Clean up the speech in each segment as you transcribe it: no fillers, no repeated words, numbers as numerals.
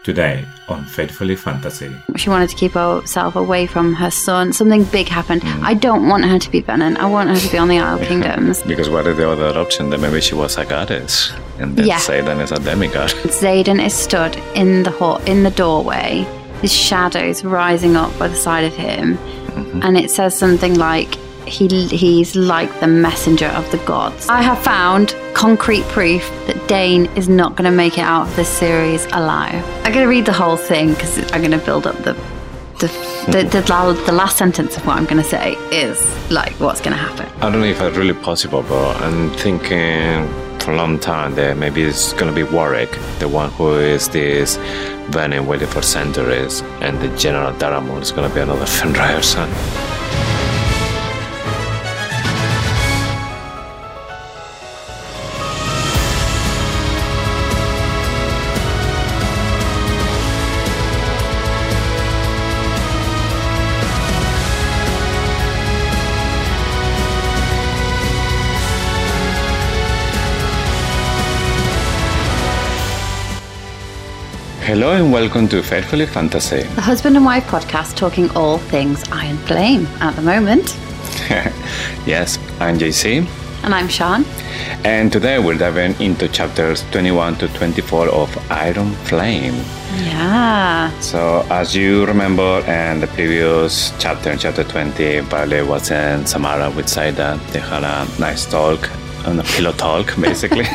Today on Faithfully Fantasy. She wanted to keep herself away from her son. Something big happened. I don't want her to be Venom. I want her to be on the Isle of Kingdoms. Because what is the other option? That maybe she was a goddess and then Xaden is a demigod. Xaden is stood in the doorway, his shadows rising up by the side of him, and it says something like, he's like the messenger of the gods. I have found concrete proof that Dane is not going to make it out of this series alive. I'm going to read the whole thing because I'm going to build up the last sentence of what I'm going to say is like what's going to happen. I don't know if it's really possible, but I'm thinking for a long time that maybe it's going to be Warwick, the one who is this Venom waiting for centuries, and the General Daramur is going to be another Fenrir son. Hello and welcome to Faithfully Fantasy, the husband and wife podcast talking all things Iron Flame at the moment. Yes, I'm JC. And I'm Sean. And today we're diving into chapters 21 to 24 of Iron Flame. Yeah. So as you remember in the previous chapter, in chapter 20, Violet was in Samara with Saida. They had a nice talk, a pillow talk basically.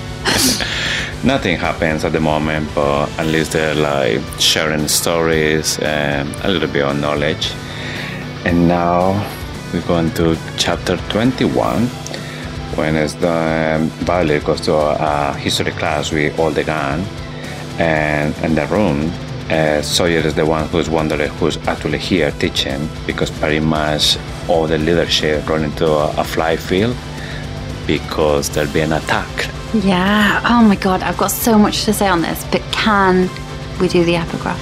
Nothing happens at the moment, but at least they're like sharing stories and a little bit of knowledge. And now we're going to chapter 21, when it's the Violet goes to a history class with all the gang, and in the room, Sawyer is the one who's wondering who's actually here teaching, because pretty much all the leadership run into a fly field because there'll be an attack. Yeah. Oh my God, I've got so much to say on this, but can we do the epigraph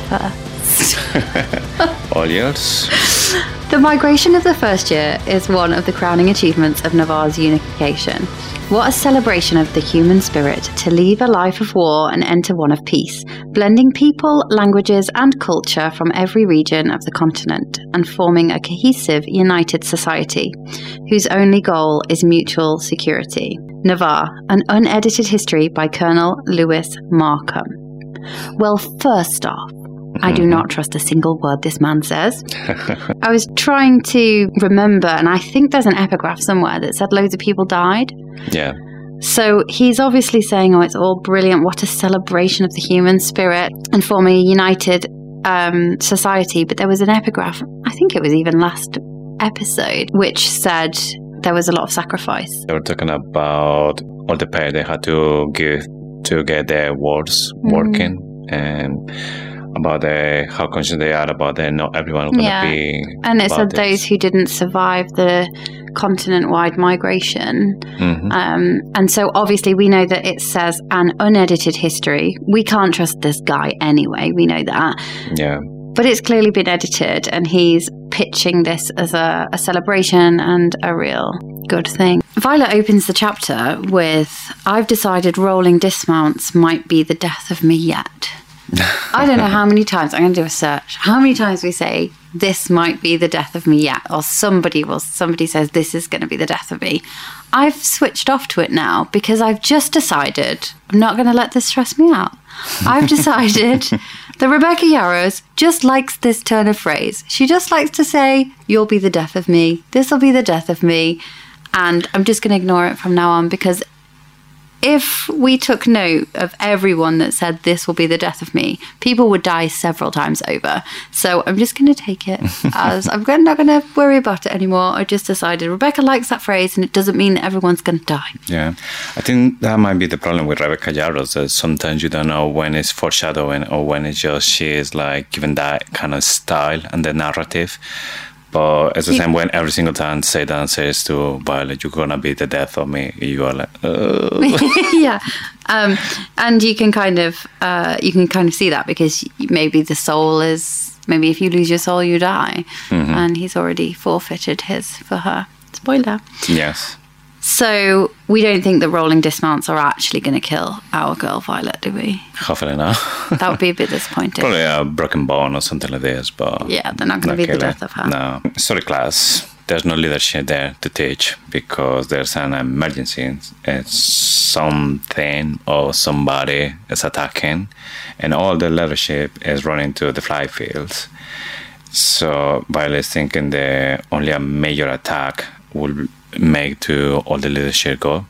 first? All yours. The migration of the first year is one of the crowning achievements of Navarre's unification. What a celebration of the human spirit to leave a life of war and enter one of peace, blending people, languages and culture from every region of the continent and forming a cohesive, united society whose only goal is mutual security. Navarre, an unedited history by Colonel Lewis Markham. Well, first off, I do not trust a single word this man says. I was trying to remember, and I think there's an epigraph somewhere that said loads of people died. Yeah. So he's obviously saying, oh, it's all brilliant. What a celebration of the human spirit and forming a united society. But there was an epigraph, I think it was even last episode, which said there was a lot of sacrifice. They were talking about all the pay they had to give to get their wards working, and about how conscious they are about that not everyone going to be. And it said those who didn't survive the continent-wide migration. And so obviously we know that it says an unedited history. We can't trust this guy anyway. We know that. Yeah. But it's clearly been edited, and he's pitching this as a celebration and a real good thing. Violet opens the chapter with, I've decided rolling dismounts might be the death of me yet. I don't know how many times, I'm going to do a search, how many times we say, this might be the death of me yet, or somebody says, this is going to be the death of me. I've switched off to it now because I've just decided I'm not going to let this stress me out. I've decided that Rebecca Yarros just likes this turn of phrase. She just likes to say, you'll be the death of me, this will be the death of me, and I'm just going to ignore it from now on, because if we took note of everyone that said this will be the death of me, people would die several times over. So I'm just going to take it as I'm not going to worry about it anymore. I just decided Rebecca likes that phrase, and it doesn't mean that everyone's going to die. Yeah, I think that might be the problem with Rebecca Yarros, that sometimes you don't know when it's foreshadowing or when it's just she is like given that kind of style and the narrative. But it's the same when every single time Satan says to Violet, you're going to be the death of me. You are like, yeah. And you can kind of see that, because maybe the soul is, maybe if you lose your soul, you die. And he's already forfeited his for her. Spoiler. Yes. So we don't think the rolling dismounts are actually going to kill our girl Violet, do we? Hopefully not. That would be a bit disappointing. Probably a broken bone or something like this, but yeah, they're not going to be the death of her. No. Sorry, class. There's no leadership there to teach because there's an emergency. It's something or somebody is attacking, and all the leadership is running to the fly fields. So Violet's thinking that only a major attack will make to all the leadership go.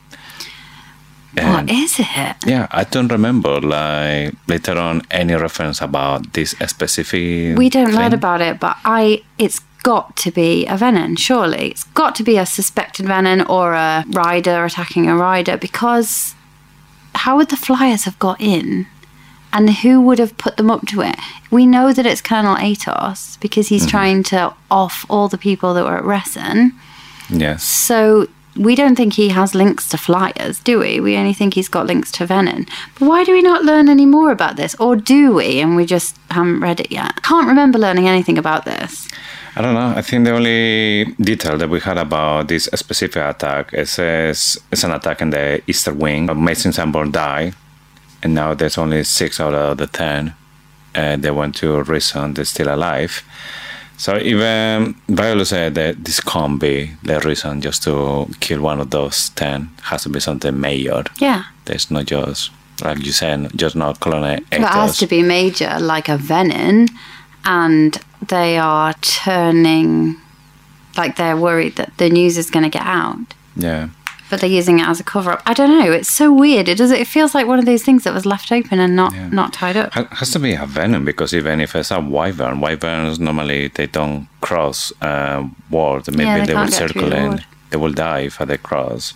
And what is it? Yeah, I don't remember later on any reference about this specific. We don't thing. learn about it, but it's got to be a Venom, surely. It's got to be a suspected Venom or a rider attacking a rider, because how would the Flyers have got in? And who would have put them up to it? We know that it's Colonel Atos because he's trying to off all the people that were at Ressen. Yes. So we don't think he has links to Flyers, do we? We only think he's got links to Venom. But why do we not learn any more about this? Or do we? And we just haven't read it yet. Can't remember learning anything about this. I don't know. I think the only detail that we had about this specific attack is it's an attack in the Eastern Wing. Mason Sanborn died, and now there's only 6 out of the 10. They went to Reason. They're still alive. So even Viola said that this can't be the reason just to kill one of those 10. Has to be something major. Yeah. There's not just, like you said, just not Colonel Atos. It has to be major, like a Venom, and they are turning, like they're worried that the news is going to get out. Yeah. But they're using it as a cover-up. I don't know. It's so weird. It feels like one of those things that was left open and not tied up. It has to be a Venom, because even if it's a Wyverns normally they don't cross ward. Maybe they will circle in. They will die if they cross.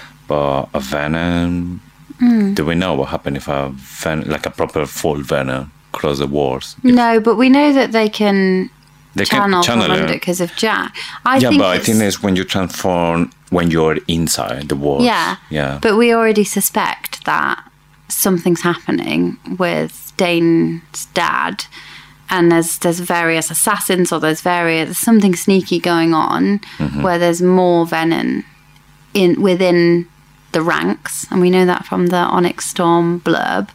But a Venom, do we know what happened if a Venom, like a proper full Venom, cross the wards? No, but we know that they can channel it because of Jack. I think it's when you transform when you're inside the wards. Yeah. But we already suspect that something's happening with Dane's dad, and there's various assassins, or there's something sneaky going on where there's more Venom within the ranks, and we know that from the Onyx Storm blurb.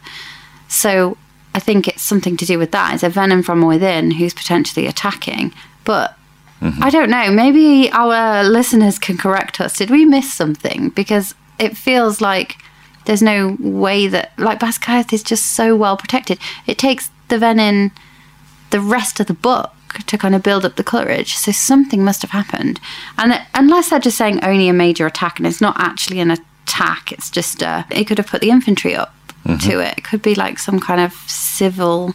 So I think it's something to do with that. It's a Venom from within who's potentially attacking. But I don't know. Maybe our listeners can correct us. Did we miss something? Because it feels like there's no way that... Like, Basquiat is just so well protected. It takes the Venom the rest of the book to kind of build up the courage. So something must have happened. And unless they're just saying only a major attack, and it's not actually an attack, it's just... it could have put the infantry up to it. It could be like some kind of civil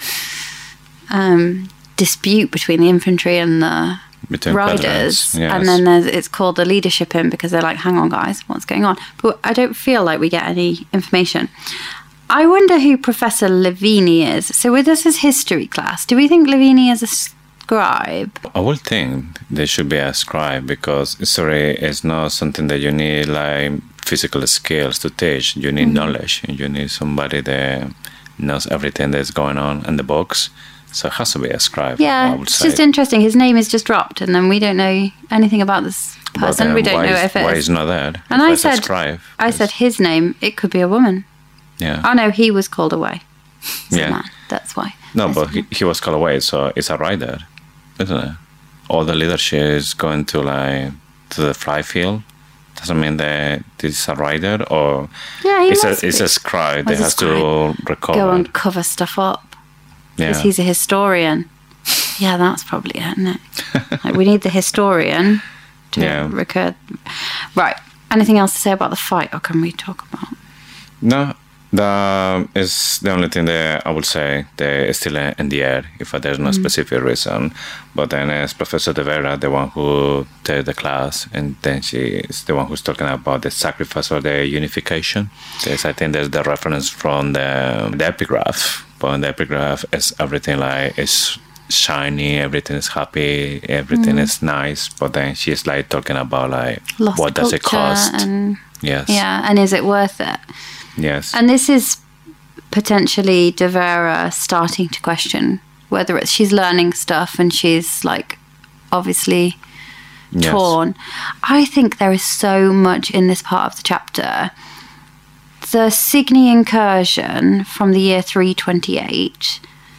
dispute between the infantry and the riders. Yes. And then it's called the leadership in, because they're like, hang on guys, what's going on? But I don't feel like we get any information. I wonder who Professor Lavini is. So with us as history class, do we think Lavini is a scribe? I would think they should be a scribe, because history is not something that you need like physical skills to teach. You need knowledge, and you need somebody that knows everything that's going on in the books. So it has to be a scribe. Yeah, I would it's say. just interesting. His name is just dropped, and then we don't know anything about this person. We don't know if why it's... is not there? And I said his name, it could be a woman. Yeah. Oh no, he was called away. Yeah. Man, that's why. No, but he was called away, so it's a rider, isn't it? All the leadership is going to the fly field. Doesn't mean that this is a rider, or it's a scribe that has to recover. Go and cover stuff up. Because he's a historian. Yeah, that's probably it, isn't it? Like, we need the historian to record. Right. Anything else to say about the fight, or can we talk about? No, that is the only thing that I would say that is still in the air, if there's no specific reason. But then it's Professor De Vera, the one who takes the class, and then she is the one who's talking about the sacrifice or the unification. Because I think there's the reference from the epigraph. But in the epigraph, is everything like it's shiny, everything is happy, everything is nice. But then she's like talking about like lost what does it cost? Yes. Yeah, and is it worth it? Yes. And this is potentially De Vera starting to question whether she's learning stuff, and she's like obviously torn. I think there is so much in this part of the chapter. The Signy incursion from the year 328,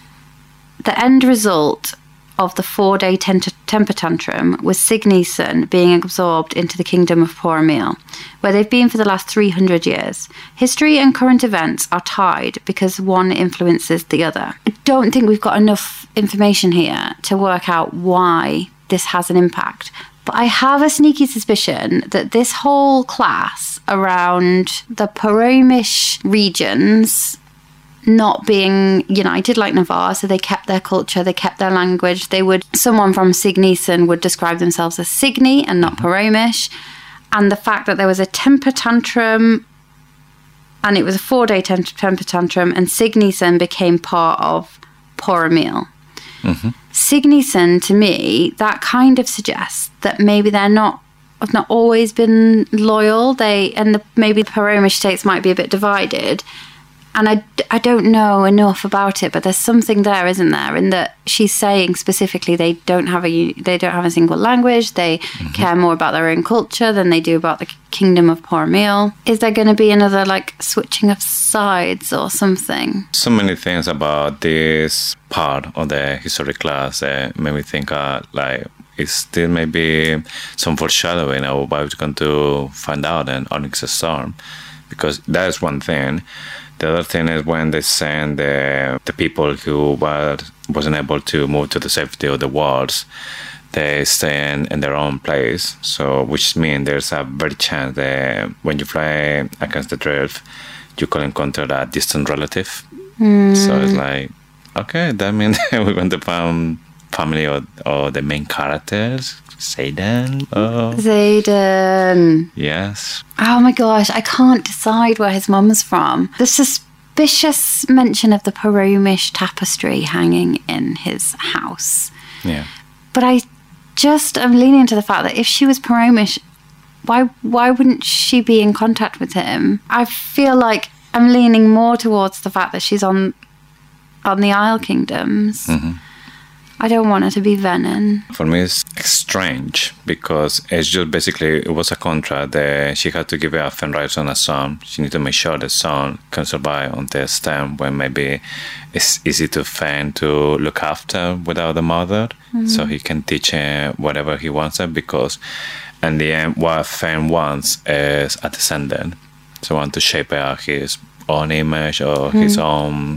the end result of the 4-day temper tantrum was Signy's son being absorbed into the kingdom of Poromil, where they've been for the last 300 years. History and current events are tied because one influences the other. I don't think we've got enough information here to work out why this has an impact. But I have a sneaky suspicion that this whole class around the Poromish regions not being united like Navarre, so they kept their culture, they kept their language. Someone from Signyson would describe themselves as Signy and not Poromish. And the fact that there was a temper tantrum, and it was a 4-day temper tantrum, and Signyson became part of Poromil. Mm-hmm. Signyson, to me, that kind of suggests that maybe have not always been loyal. Maybe the Poromish states might be a bit divided. And I don't know enough about it, but there's something there, isn't there? In that she's saying specifically they don't have a single language. They care more about their own culture than they do about the kingdom of Poromil. Is there going to be another switching of sides or something? So many things about this part of the history class made me think it's still maybe some foreshadowing of what we're going to find out in Onyx Storm, because that is one thing. The other thing is when they send the people who wasn't able to move to the safety of the walls, they stay in their own place. So, which means there's a very chance that when you fly against the drift, you could encounter a distant relative. So it's okay, that means we're going to find family or the main characters. Xaden. Xaden. Yes. Oh my gosh, I can't decide where his mum's from. The suspicious mention of the Poromish tapestry hanging in his house. Yeah. But I'm leaning to the fact that if she was Poromish, why wouldn't she be in contact with him? I feel like I'm leaning more towards the fact that she's on the Isle Kingdoms. Mm-hmm. I don't want her to be Venin. For me, it's strange because it's just basically, it was a contract that she had to give up and raise on a son. She needed to make sure the son can survive on the stem when maybe it's easy to Fen to look after without the mother. Mm-hmm. So he can teach him whatever he wants her, because in the end, what Fen wants is a descendant. So want to shape out his own image or his own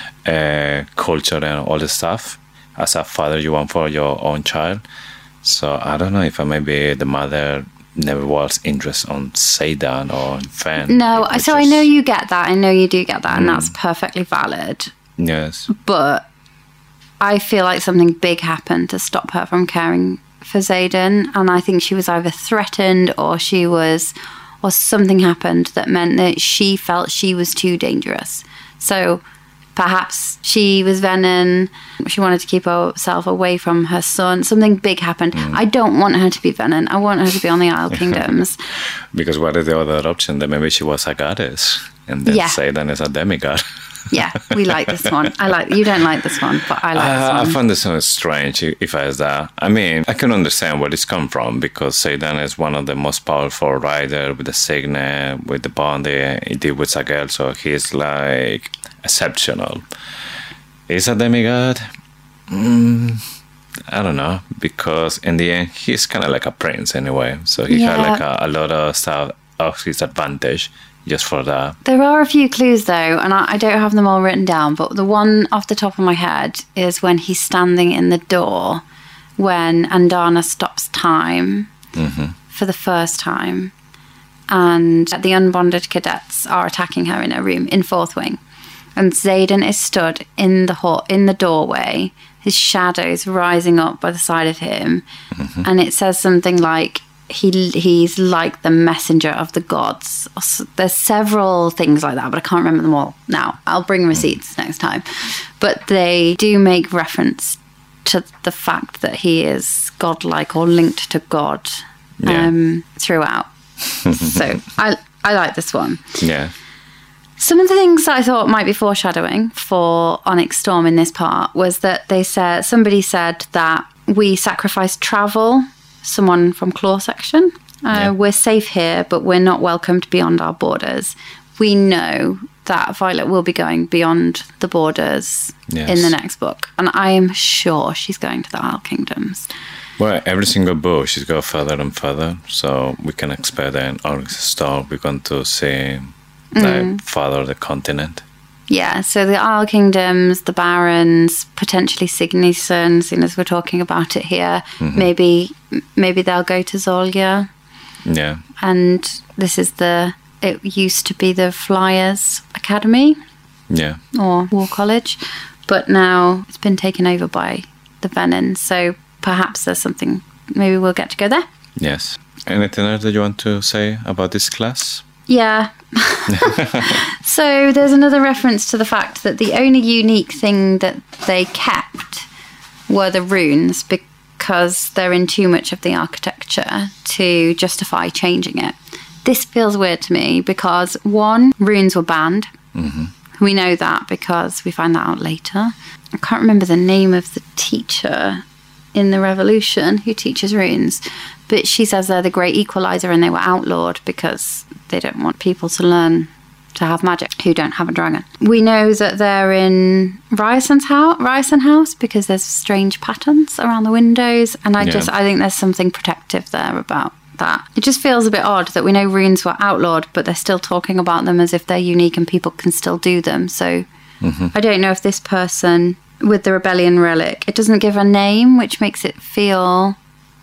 culture and all this stuff. As a father, you want for your own child. So I don't know if maybe the mother never was interested on Xaden or Fen. No, so I know you get that. I know you do get that, and that's perfectly valid. Yes. But I feel like something big happened to stop her from caring for Xaden, and I think she was either threatened or something happened that meant that she felt she was too dangerous. So perhaps she was Venin. She wanted to keep herself away from her son. Something big happened. I don't want her to be Venin. I want her to be on the Isle Kingdoms. Because what is the other option? That maybe she was a goddess, and then Xaden is a demigod. Yeah, we like this one. You don't like this one, but I like this one. I find this one strange, if I was that. I mean, I can understand where it's come from, because Xaden is one of the most powerful riders with the signet, with the bond he did with Sagel, so he's exceptional. Is a demigod? I don't know, because in the end, he's kind of like a prince anyway, so he had a lot of stuff of his advantage. Just for that. There are a few clues though, and I don't have them all written down, but the one off the top of my head is when he's standing in the door when Andana stops time for the first time, and the unbonded cadets are attacking her in her room in Fourth Wing, and Xaden is stood in the doorway, his shadows rising up by the side of him, and it says something like, he's like the messenger of the gods. There's several things like that, but I can't remember them all now. I'll bring receipts next time. But they do make reference to the fact that he is godlike or linked to God throughout. So I like this one. Yeah. Some of the things that I thought might be foreshadowing for Onyx Storm in this part was that somebody said that we sacrificed travel someone from Claw Section. We're safe here, but we're not welcomed beyond our borders. We know that Violet will be going beyond the borders in the next book. And I am sure she's going to the Isle Kingdoms. Well, every single book, she's going further and further. So we can expect that in Onyx Storm, we're going to see further the continent. Yeah, so the Isle Kingdoms, the Barrens, potentially Signyson, seeing as we're talking about it here. Maybe they'll go to Zolia. Yeah. And this is it used to be the Flyers Academy. Yeah. Or War College. But now it's been taken over by the Venons. So perhaps there's something, maybe we'll get to go there. Yes. Anything else that you want to say about this class? Yeah. So there's another reference to the fact that the only unique thing that they kept were the runes because they're in too much of the architecture to justify changing it. This feels weird to me because, one, runes were banned. We know that because we find that out later. I can't remember the name of the teacher in the Revolution who teaches runes, but she says they're the great equalizer and they were outlawed because they don't want people to learn to have magic who don't have a dragon. We know that they're in Ryerson House because there's strange patterns around the windows, and I think there's something protective there about that. It just feels a bit odd that we know runes were outlawed, but they're still talking about them as if they're unique and people can still do them. So I don't know if this person with the Rebellion Relic, it doesn't give a name, which makes it feel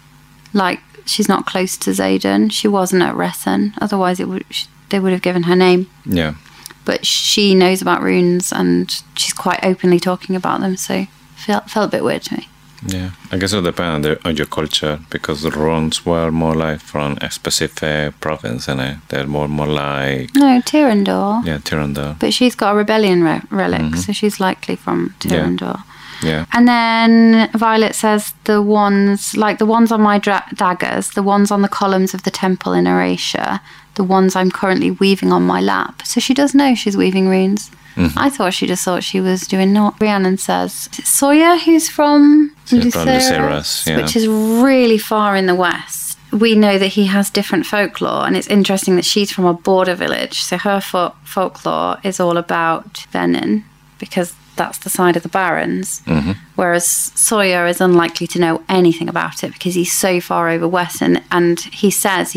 like she's not close to Xaden. She wasn't at Ressen. Otherwise, they would have given her name. Yeah. But she knows about runes and she's quite openly talking about them. So felt a bit weird to me. Yeah, I guess it depends on your culture because the runes were more like from a specific province, and they're more like... No, Tyrrendor. Yeah, Tyrrendor. But she's got a rebellion relic, so she's likely from Tyrrendor. Yeah. And then Violet says the ones on my daggers, the ones on the columns of the temple in Erasia, the ones I'm currently weaving on my lap. So she does know she's weaving runes. I thought she just thought she was doing naught. Rhiannon says, is it Sawyer who's from Lucerys, which is really far in the west. We know that he has different folklore, and it's interesting that she's from a border village. So her folklore is all about Venin, because that's the side of the Barrens. Whereas Sawyer is unlikely to know anything about it because he's so far over west, and he says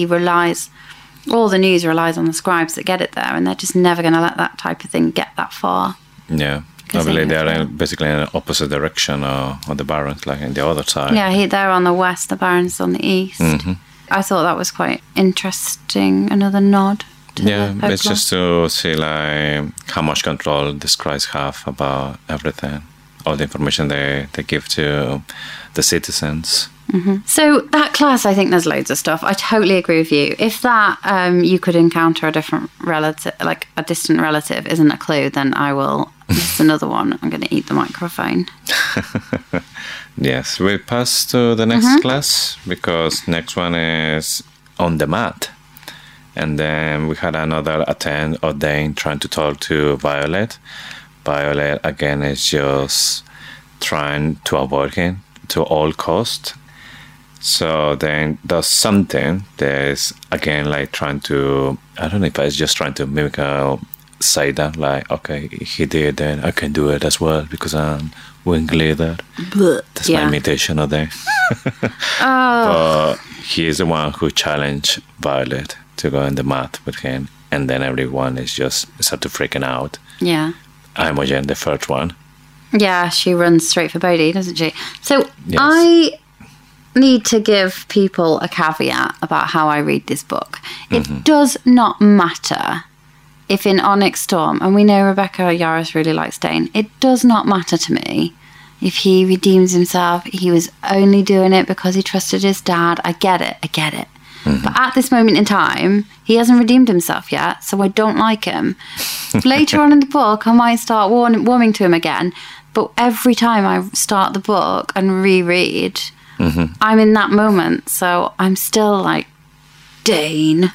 all the news relies on the scribes that get it there, and they're just never going to let that type of thing get that far. Yeah, I believe they're basically in the opposite direction of the Barrens, like in the other side. Yeah, they're on the west, the Barrens on the east. I thought that was quite interesting, another nod. It's just to see like how much control the scribes have about everything, all the information they give to the citizens. So that class, I think there's loads of stuff. I totally agree with you. If that you could encounter a different relative, like a distant relative, isn't a clue, then I will. It's another one. I'm going to eat the microphone. Yes, we pass to the next class because next one is on the mat. And then we had another attempt of Dane trying to talk to Violet. Violet, again, is just trying to avoid him to all cost. So then does something that's, again, like trying to, I don't know if it's just trying to mimic Saida, like, okay, he did, then I can do it as well because I'm wing leader. That's my imitation of that. But he is the one who challenged Violet to go in the mat with him, and then everyone is just start to freaking out. Yeah. Imogen, the first one. Yeah, she runs straight for Bodhi, doesn't she? So yes. I need to give people a caveat about how I read this book. It does not matter if in Onyx Storm, and we know Rebecca Yarros really likes Dane, it does not matter to me if he redeems himself. He was only doing it because he trusted his dad. I get it. But at this moment in time, he hasn't redeemed himself yet, so I don't like him. Later on in the book, I might start warming to him again, but every time I start the book and reread, I'm in that moment, so I'm still like, Dane.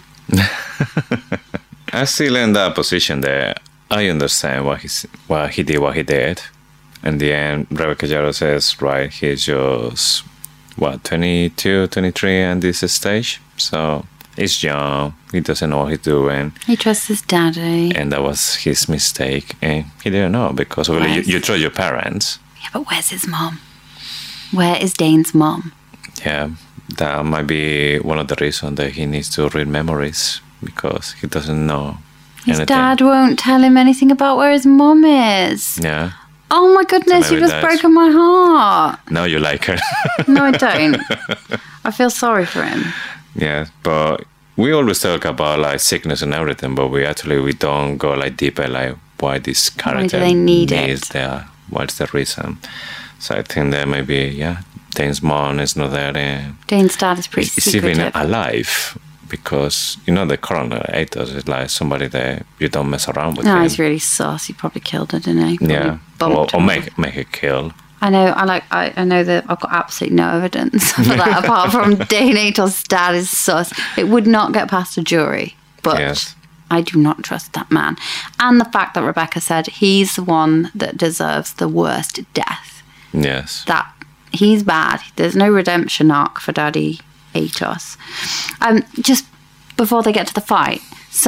I still in that position there. I understand why he did what he did. In the end, Rebecca Yarros says, right, he's just 22, 23 at this stage. So he's young. He doesn't know what he's doing. He trusts his daddy. And that was his mistake. And he didn't know because really you trust your parents. Yeah, but where's his mom? Where is Dane's mom? Yeah, that might be one of the reasons that he needs to read memories because he doesn't know His anything. dad won't tell him anything about where his mom is. Yeah. Oh my goodness, So you've maybe just that's- broken my heart. Now you like her. No, I don't. I feel sorry for him. Yeah, but we always talk about like sickness and everything, but we don't go like deeper like why this character they need needs it? there. What's the reason? So I think that maybe Dane's mom is not there. Dane's dad is pretty It's even secretive. alive because the coroner Atos is like somebody that you don't mess around with. No, him. he's really sus. He probably killed her, didn't he? Probably Yeah, bumped or her. make it kill. I know. I know that I've got absolutely no evidence for that apart from Dane Atos' dad is sus. It would not get past a jury, but Yes. I do not trust that man. And the fact that Rebecca said he's the one that deserves the worst death. Yes. That he's bad. There's no redemption arc for Daddy Atos. Just before they get to the fight,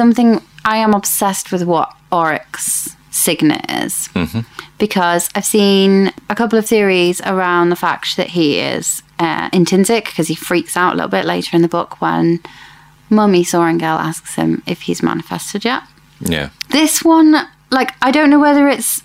I am obsessed with what Oryx's signet is. Mm-hmm. Because I've seen a couple of theories around the fact that he is intrinsic, because he freaks out a little bit later in the book when Mummy Sorrengail asks him if he's manifested yet. Yeah. This one, I don't know whether it's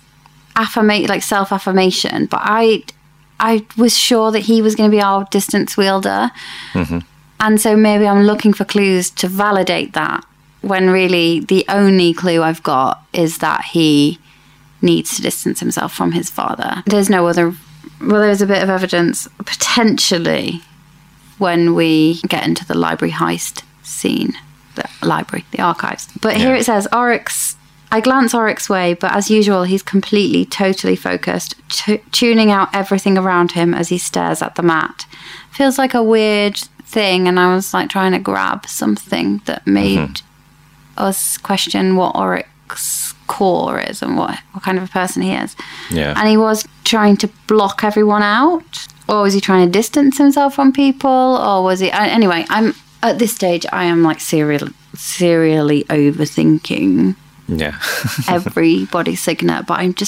self-affirmation, but I was sure that he was going to be our distance wielder. Mm-hmm. And so maybe I'm looking for clues to validate that, when really the only clue I've got is that he needs to distance himself from his father. There's no other... Well, there's a bit of evidence, potentially, when we get into the library heist scene. The archives. But here it says, Oryx... I glance Oryx's way, but as usual, he's completely, totally focused, tuning out everything around him as he stares at the mat. Feels like a weird thing, and I was trying to grab something that made us question what Oryx's core is and what kind of a person he is. Yeah. And he was trying to block everyone out, or was he trying to distance himself from people, or was he... Anyway, I'm at this stage, I am serially overthinking Yeah. everybody's signet, but I'm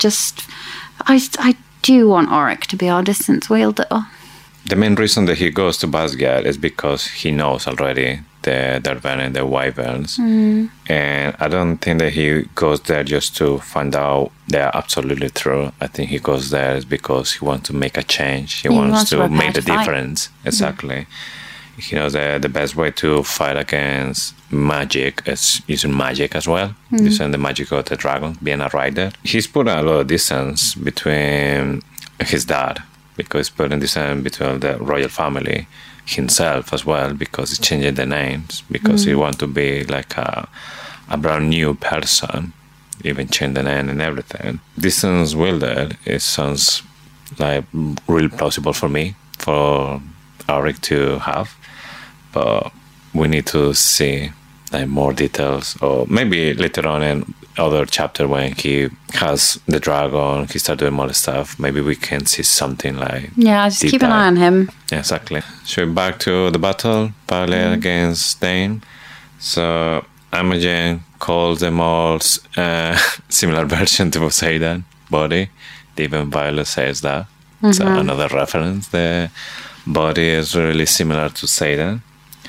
I do want Oryx to be our distance wielder. The main reason that he goes to Basgiath is because he knows already the Darven and the Wyverns. And I don't think that he goes there just to find out they're absolutely true. I think he goes there is because he wants to make a change. He wants to prepare make to the fight. difference. Exactly. He knows that the best way to fight against magic is using magic as well. Using the magic of the dragon, being a rider. He's put a lot of distance between his dad, because he's putting distance between the royal family, himself as well, because he's changing the names, because he wants to be like a brand new person, even change the name and everything. Distance wielder, it sounds like really plausible for me, for Oryx to have. But we need to see more details, or maybe later on in other chapter when he has the dragon, he starts doing more stuff. Maybe we can see something like Yeah, just keep an eye on him. Yeah, exactly. So back to the battle, parallel against Dane. So Imogen calls them all similar version to Poseidon body. Even Violet says that. So another reference. The body is really similar to Poseidon.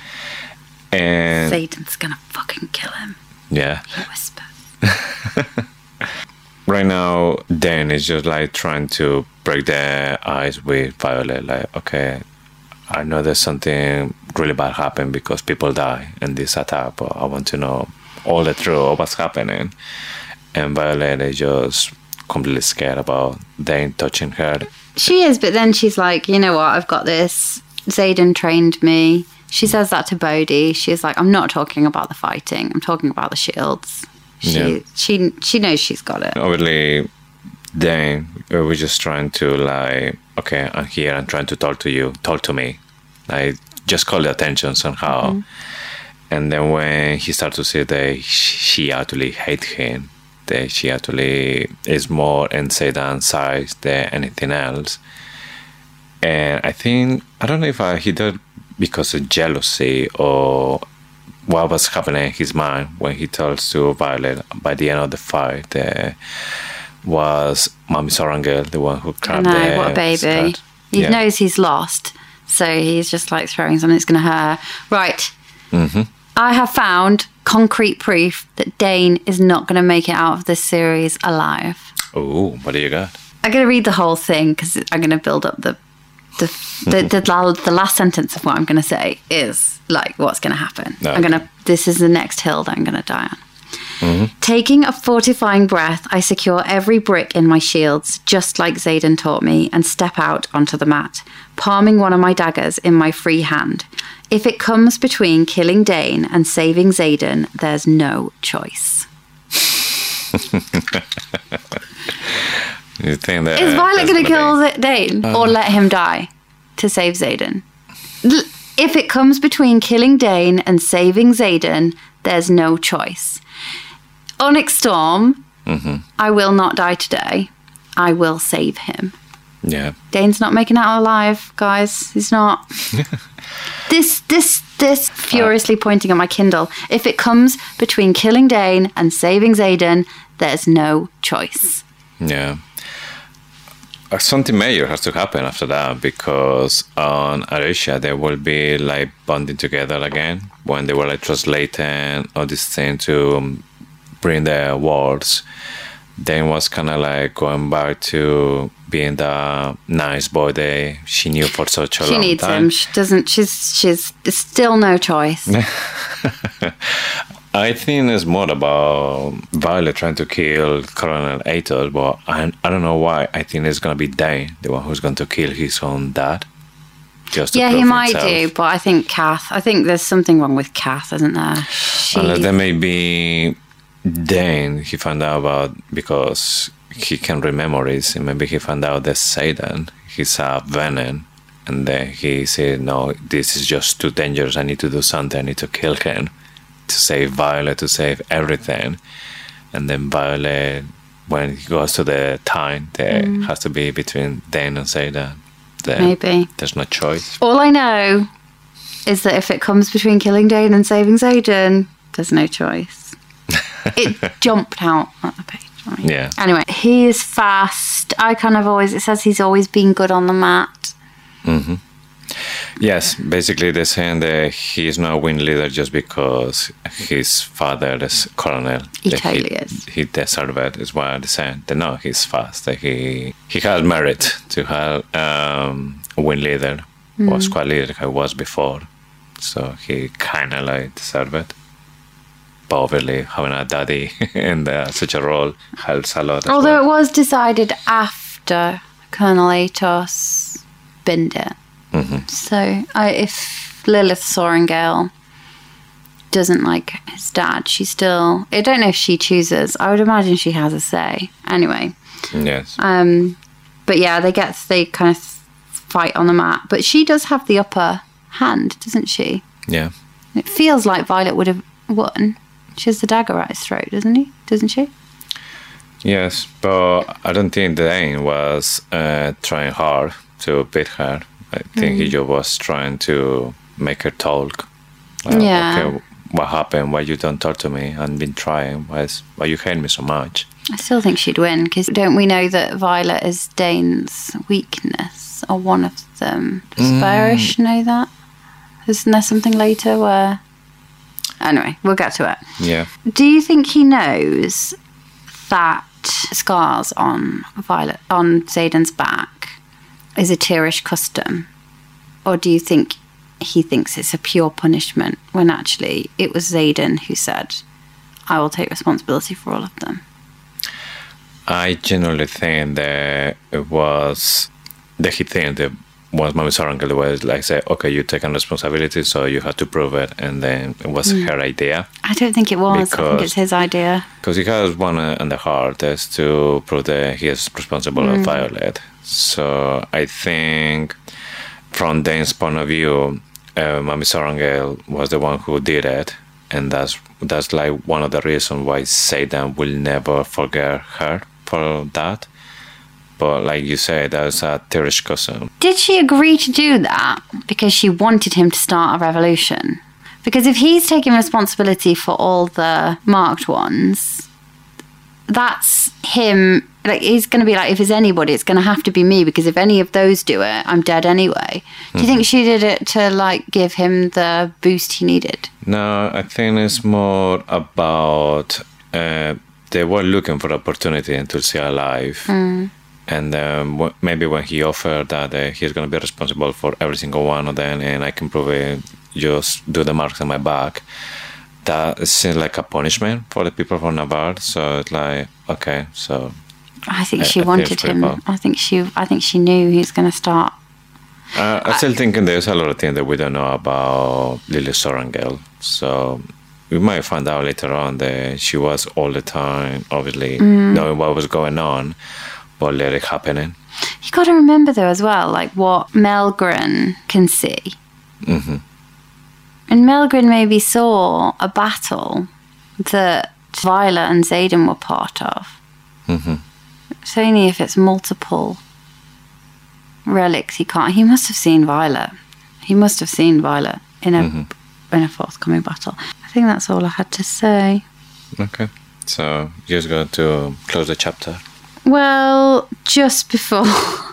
And Satan's gonna fucking kill him. yeah, He whispers. right now Dane is just trying to break the ice with Violet. Okay, I know there's something really bad happened because people die in this attack, but I want to know all the truth of what's happening. And Violet is just completely scared about Dane touching her. She is, but then she's like, you know what, I've got this. Xaden trained me. She says that to Bodhi. She's like, I'm not talking about the fighting. I'm talking about the shields. She knows she's got it. Obviously, Dane was just trying to okay, I'm here, I'm trying to talk to you, talk to me. Just call the attention somehow. And then when he starts to see that she actually hates him, that she actually is more in Satan's side than anything else, And I don't know if he did because of jealousy or what was happening in his mind when he tells to Violet by the end of the fight was Mami Sorrentgale, the one who grabbed the what a baby. skirt. He knows he's lost, so he's just like throwing something that's going to hurt her. Right. Mm-hmm. I have found concrete proof that Dane is not going to make it out of this series alive. Oh, what do you got? I'm going to read the whole thing because I'm going to build up the last sentence of what I'm going to say is like what's going to happen. Okay. This is the next hill that I'm going to die on. Mm-hmm. Taking a fortifying breath, I secure every brick in my shields, just like Xaden taught me, and step out onto the mat, palming one of my daggers in my free hand. If it comes between killing Dane and saving Xaden, there's no choice. You think that Is Violet going to kill be... Dane or let him die to save Xaden? If it comes between killing Dane and saving Xaden, there's no choice. Onyx Storm, I will not die today. I will save him. Yeah. Dane's not making it out alive, guys. He's not. This furiously pointing at my Kindle. If it comes between killing Dane and saving Xaden, there's no choice. Yeah. Something major has to happen after that because on Arisha they will be like bonding together again when they were like translating all this thing to bring their words. Dane was kind of like going back to being the nice boy that she knew for such a long time. She needs him. She doesn't. She's still no choice. I think it's more about Violet trying to kill Colonel Atos, but I don't know why. I think it's going to be Dane, the one who's going to kill his own dad. Just to yeah, prove he might himself. do, but I think there's something wrong with Kath, isn't there? Unless there may be Dane he found out about because he can remember it. Maybe he found out that Xaden, he's a venom. And then he said, no, this is just too dangerous. I need to do something. I need to kill him. To save Violet, to save everything. And then Violet, when he goes to the time, there has to be between Dane and Xaden. Maybe. There's no choice. All I know is that if it comes between killing Dane and saving Xaden, there's no choice. It jumped out at the page. Right? Yeah. Anyway, he is fast. It says he's always been good on the mat. Mm-hmm. Yes, basically they're saying that he is not a wing leader just because his father is colonel. He totally is. He deserved it, is what they're saying. They know he's fast. That he has merit to have a wing leader or squad leader like he was before. So he kind of like deserved it. But obviously having a daddy in such a role helps a lot. Although it was decided after Colonel Atos binned it. Mm-hmm. So if Lilith Sorrentgale doesn't like his dad, she still... I don't know if she chooses. I would imagine she has a say. Anyway. Yes. But yeah, they kind of fight on the mat. But she does have the upper hand, doesn't she? Yeah. It feels like Violet would have won. She has the dagger at his throat, doesn't she? Yes, but I don't think Dane was trying hard to beat her. I think he just was trying to make her talk. Yeah. Okay, what happened? Why you don't talk to me? I've been trying. Why you hate me so much? I still think she'd win, because don't we know that Violet is Dane's weakness, or one of them? Does Fairish know that? Isn't there something later where... Anyway, we'll get to it. Yeah. Do you think he knows that scars on Xaden's back is a Tyrish custom? Or do you think he thinks it's a pure punishment when actually it was Xaden who said, I will take responsibility for all of them? I genuinely think that it was that he think that once Mami Sorrentgale was like say, okay, you take on responsibility, so you have to prove it, and then it was her idea. I don't think it was. I think it's his idea. Because he has one in the heart is to prove that he is responsible of Violet. So I think from Dane's point of view, Mami Sorrentgale was the one who did it, and that's like one of the reasons why Xaden will never forget her for that. but like you said, that was a Tereshkoso. Did she agree to do that because she wanted him to start a revolution? Because if he's taking responsibility for all the marked ones, that's him. Like, he's going to be like, if it's anybody, it's going to have to be me, because if any of those do it, I'm dead anyway. Do you think she did it to, like, give him the boost he needed? No, I think it's more about they were looking for opportunity to stay alive. And maybe when he offered that he's going to be responsible for every single one of them, and I can probably just do the marks on my back, that seems like a punishment for the people from Navarre. So it's like, okay, so I think she wanted him. I think she knew he was going to start. I'm still thinking there's a lot of things that we don't know about Lily Sorrengel. So we might find out later on that she was all the time, obviously, knowing what was going on, but let it happening. You got to remember, though, as well, like what Melgren can see. Mm-hmm. And Melgren maybe saw a battle that Violet and Xaden were part of. Mm-hmm. It's only if it's multiple relics he can't. He must have seen Violet. He must have seen Violet in a forthcoming battle. I think that's all I had to say. Okay. So you're just going to close the chapter? Well, just before.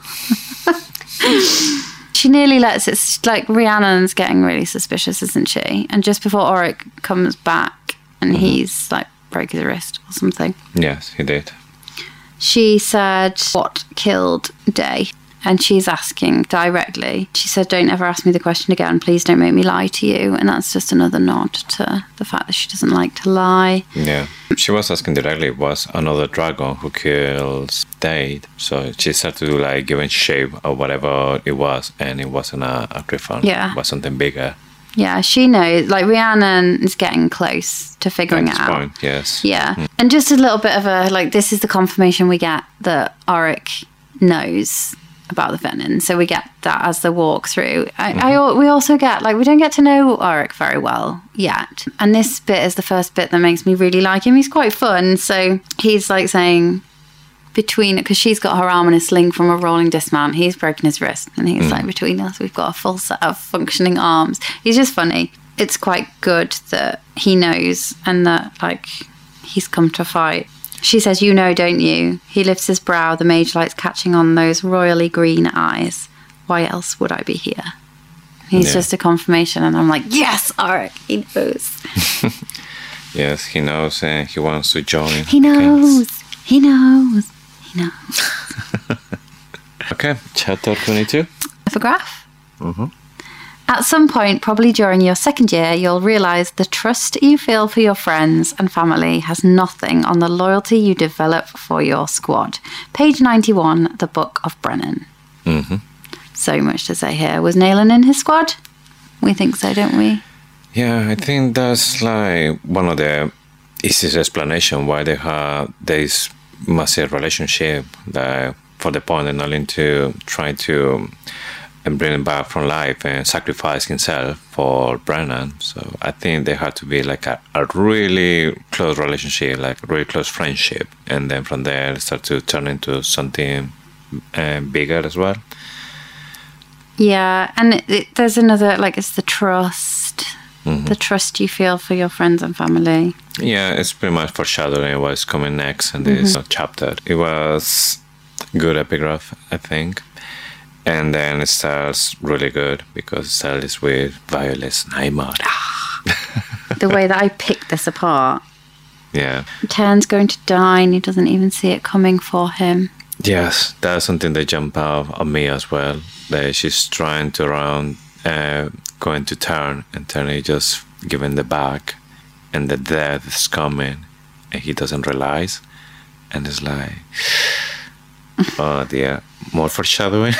She nearly lets it, like, Rhiannon's getting really suspicious, isn't she? And just before Auric comes back and he's, like, broke his wrist or something. Yes, he did. She said, what killed Day? And she's asking directly. She said, don't ever ask me the question again. Please don't make me lie to you. And that's just another nod to the fact that she doesn't like to lie. Yeah. She was asking directly, was another dragon who kills Day. So she started to, like, giving shape or whatever it was. And it wasn't a griffin. Yeah. It was something bigger. Yeah, she knows. Like, Rhiannon is getting close to figuring it out. Point, yes. Yeah. And just a little bit of a, like, this is the confirmation we get that Auric knows about the venom. So we get that as the walkthrough. We also get, like, we don't get to know Auric very well yet. And this bit is the first bit that makes me really like him. He's quite fun. So he's, like, saying because she's got her arm in a sling from a rolling dismount. He's broken his wrist. And he's like, between us, we've got a full set of functioning arms. He's just funny. It's quite good that he knows and that, like, he's come to fight. She says, you know, don't you? He lifts his brow, the mage light's catching on those royally green eyes. Why else would I be here? He's just a confirmation, and I'm like, yes, Auric, he knows. Yes, he knows, and he wants to join. He knows. He knows. He knows. Okay, chapter 22. Epigraph. At some point, probably during your second year, you'll realise the trust you feel for your friends and family has nothing on the loyalty you develop for your squad. Page 91, the Book of Brennan. So much to say here. Was Nayland in his squad? We think so, don't we? Yeah, I think that's like one of the easiest explanation why they have this massive relationship, that for the point of Nayland to try to and bring him back from life and sacrifice himself for Brennan. So I think they had to be like a really close relationship, like a really close friendship. And then from there, start to turn into something bigger as well. Yeah, and there's another, like, it's the trust. The trust you feel for your friends and family. Yeah, it's pretty much foreshadowing what's coming next in this chapter. It was good epigraph, I think. And then it starts really good because it starts with Violet's nightmare. The way that I picked this apart. Yeah. Tern's going to die and he doesn't even see it coming for him. Yes, that's something that jumped out on me as well. That she's trying to going to Tern, and Tern is just giving the back, and the death is coming, and he doesn't realize. And it's like, oh dear. More foreshadowing.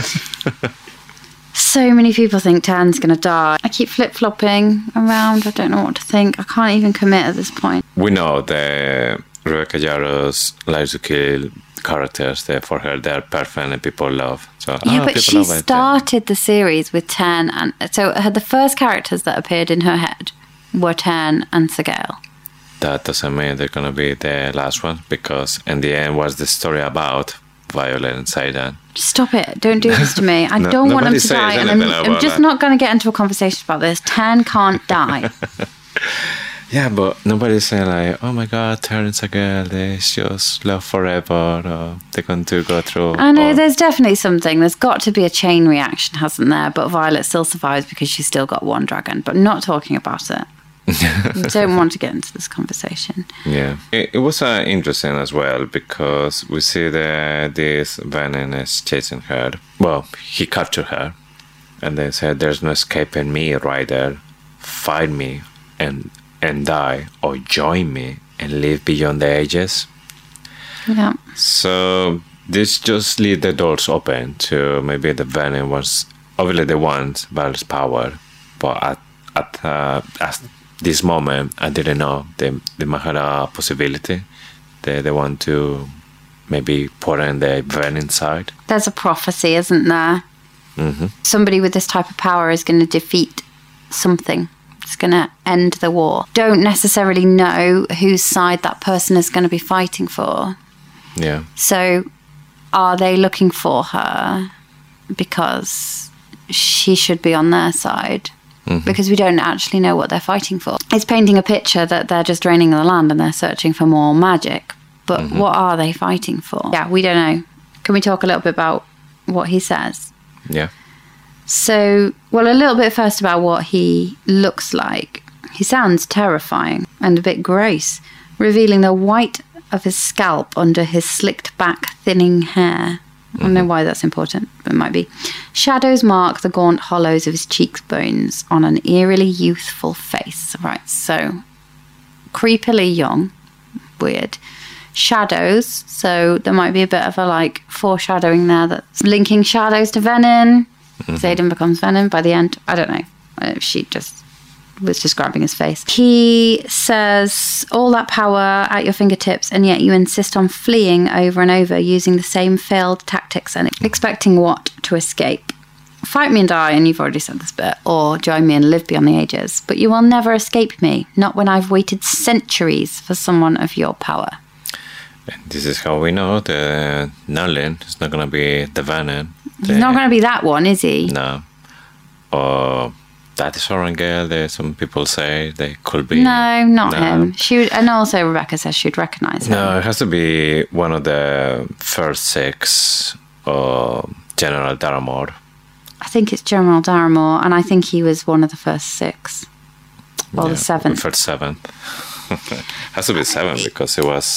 So many people think Tern's going to die. I keep flip-flopping around. I don't know what to think. I can't even commit at this point. We know that Rebecca Yarros likes to kill characters that for her they're perfect and people love. So yeah, but she started the series with Tern, and so the first characters that appeared in her head were Tern and Sagail. That doesn't mean they're going to be the last one, because in the end, what's the story about? Violet and Zaydan. Stop it. Don't do this to me. I don't want them to die. And I'm just not going to get into a conversation about this. Ten can't die. Yeah, but nobody's saying like, oh my God, Terrence a girl, they just love forever, or they're going to go through. I know, there's definitely something. There's got to be a chain reaction, hasn't there? But Violet still survives because she's still got one dragon. But not talking about it. I don't want to get into this conversation. Yeah. It was interesting as well because we see that this Vannon is chasing her. Well, he captured her. And they said, there's no escaping me, Ryder. Fight me and die, or join me and live beyond the ages. Yeah. So this just leave the doors open to maybe the Venom was obviously they want Val's power, but at this moment I didn't know they might have a possibility. They want to maybe put in the Venom inside. There's a prophecy, isn't there? Mm-hmm. Somebody with this type of power is going to defeat something. It's going to end the war. Don't necessarily know whose side that person is going to be fighting for. Yeah. So are they looking for her because she should be on their side? Mm-hmm. Because we don't actually know what they're fighting for. It's painting a picture that they're just draining the land and they're searching for more magic. But Mm-hmm. what are they fighting for? Yeah, we don't know. Can we talk a little bit about what he says? Yeah. So, well, a little bit first about what he looks like. He sounds terrifying and a bit gross, revealing the white of his scalp under his slicked back, thinning hair. I don't know why that's important, but it might be. Shadows mark the gaunt hollows of his cheekbones on an eerily youthful face. Right, so creepily young. Weird. Shadows, so there might be a bit of a like foreshadowing there that's linking shadows to Venom. Xaden becomes Venom by the end. I don't know. She just was describing his face. He says, all that power at your fingertips, and yet you insist on fleeing over and over using the same failed tactics and expecting what? To escape. Fight me and die, and you've already said this bit, or join me and live beyond the ages. But you will never escape me, not when I've waited centuries for someone of your power. And this is how we know the Nalin is not going to be the Venom. He's not going to be that one, is he? No. Or that is Sorangel. Some people say they could be. No, not him. And also Rebecca says she'd recognise him. No, it has to be one of the first six, or General Daramore. I think it's General Daramore, and I think he was one of the first six. Or the seventh. First seven. Has to be seven because it was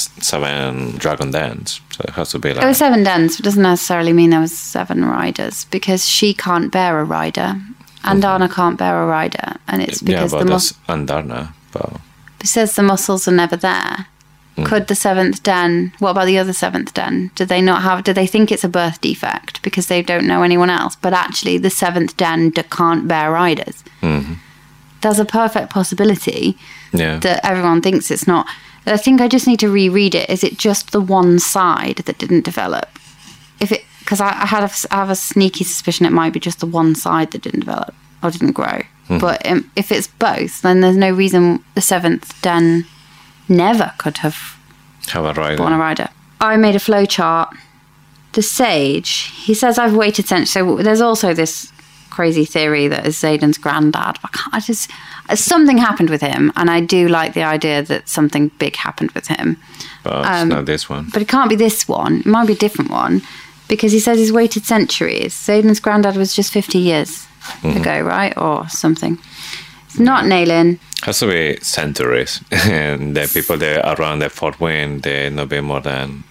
7 dragon dens, so it has to be like. There were 7 dens, but it doesn't necessarily mean there was 7 riders because she can't bear a rider, Andarna can't bear a rider, and it's because that's Andarna. But it says the muscles are never there. Could the 7th den? What about the other 7th den? Do they not have? Do they think it's a birth defect because they don't know anyone else? But actually, the 7th den can't bear riders. Mm-hmm. There's a perfect possibility. Yeah. That everyone thinks it's not. I think I just need to reread it. Is it just the one side that didn't develop? Because I have a sneaky suspicion it might be just the one side that didn't develop or didn't grow. But if it's both, then there's no reason the 7th den never could have a rider. Born a rider. I made a flow chart. The sage, he says I've waited since. So there's also this crazy theory that is Xaden's granddad. Something happened with him, and I do like the idea that something big happened with him. But it's not this one. But it can't be this one. It might be a different one, because he says he's waited centuries. Xaden's granddad was just 50 years ago, right? Or something. It's not Nalin. Has to be centuries. And the people there around the Fort Wayne, they not be more than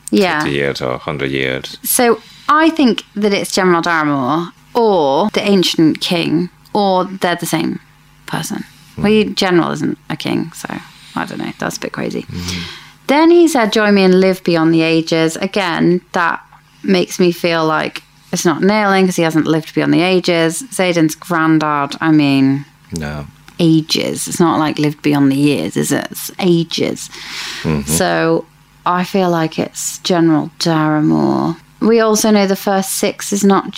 50 years or 100 years. So I think that it's General Daramore or the ancient king, or they're the same person. Well, General isn't a king, so I don't know. That's a bit crazy. Then he said, join me and live beyond the ages. Again, that makes me feel like it's not nailing because he hasn't lived beyond the ages. Xaden's granddad, I mean... No. Ages. It's not like lived beyond the years, is it? It's ages. So I feel like it's General Daramore. We also know the first 6 is not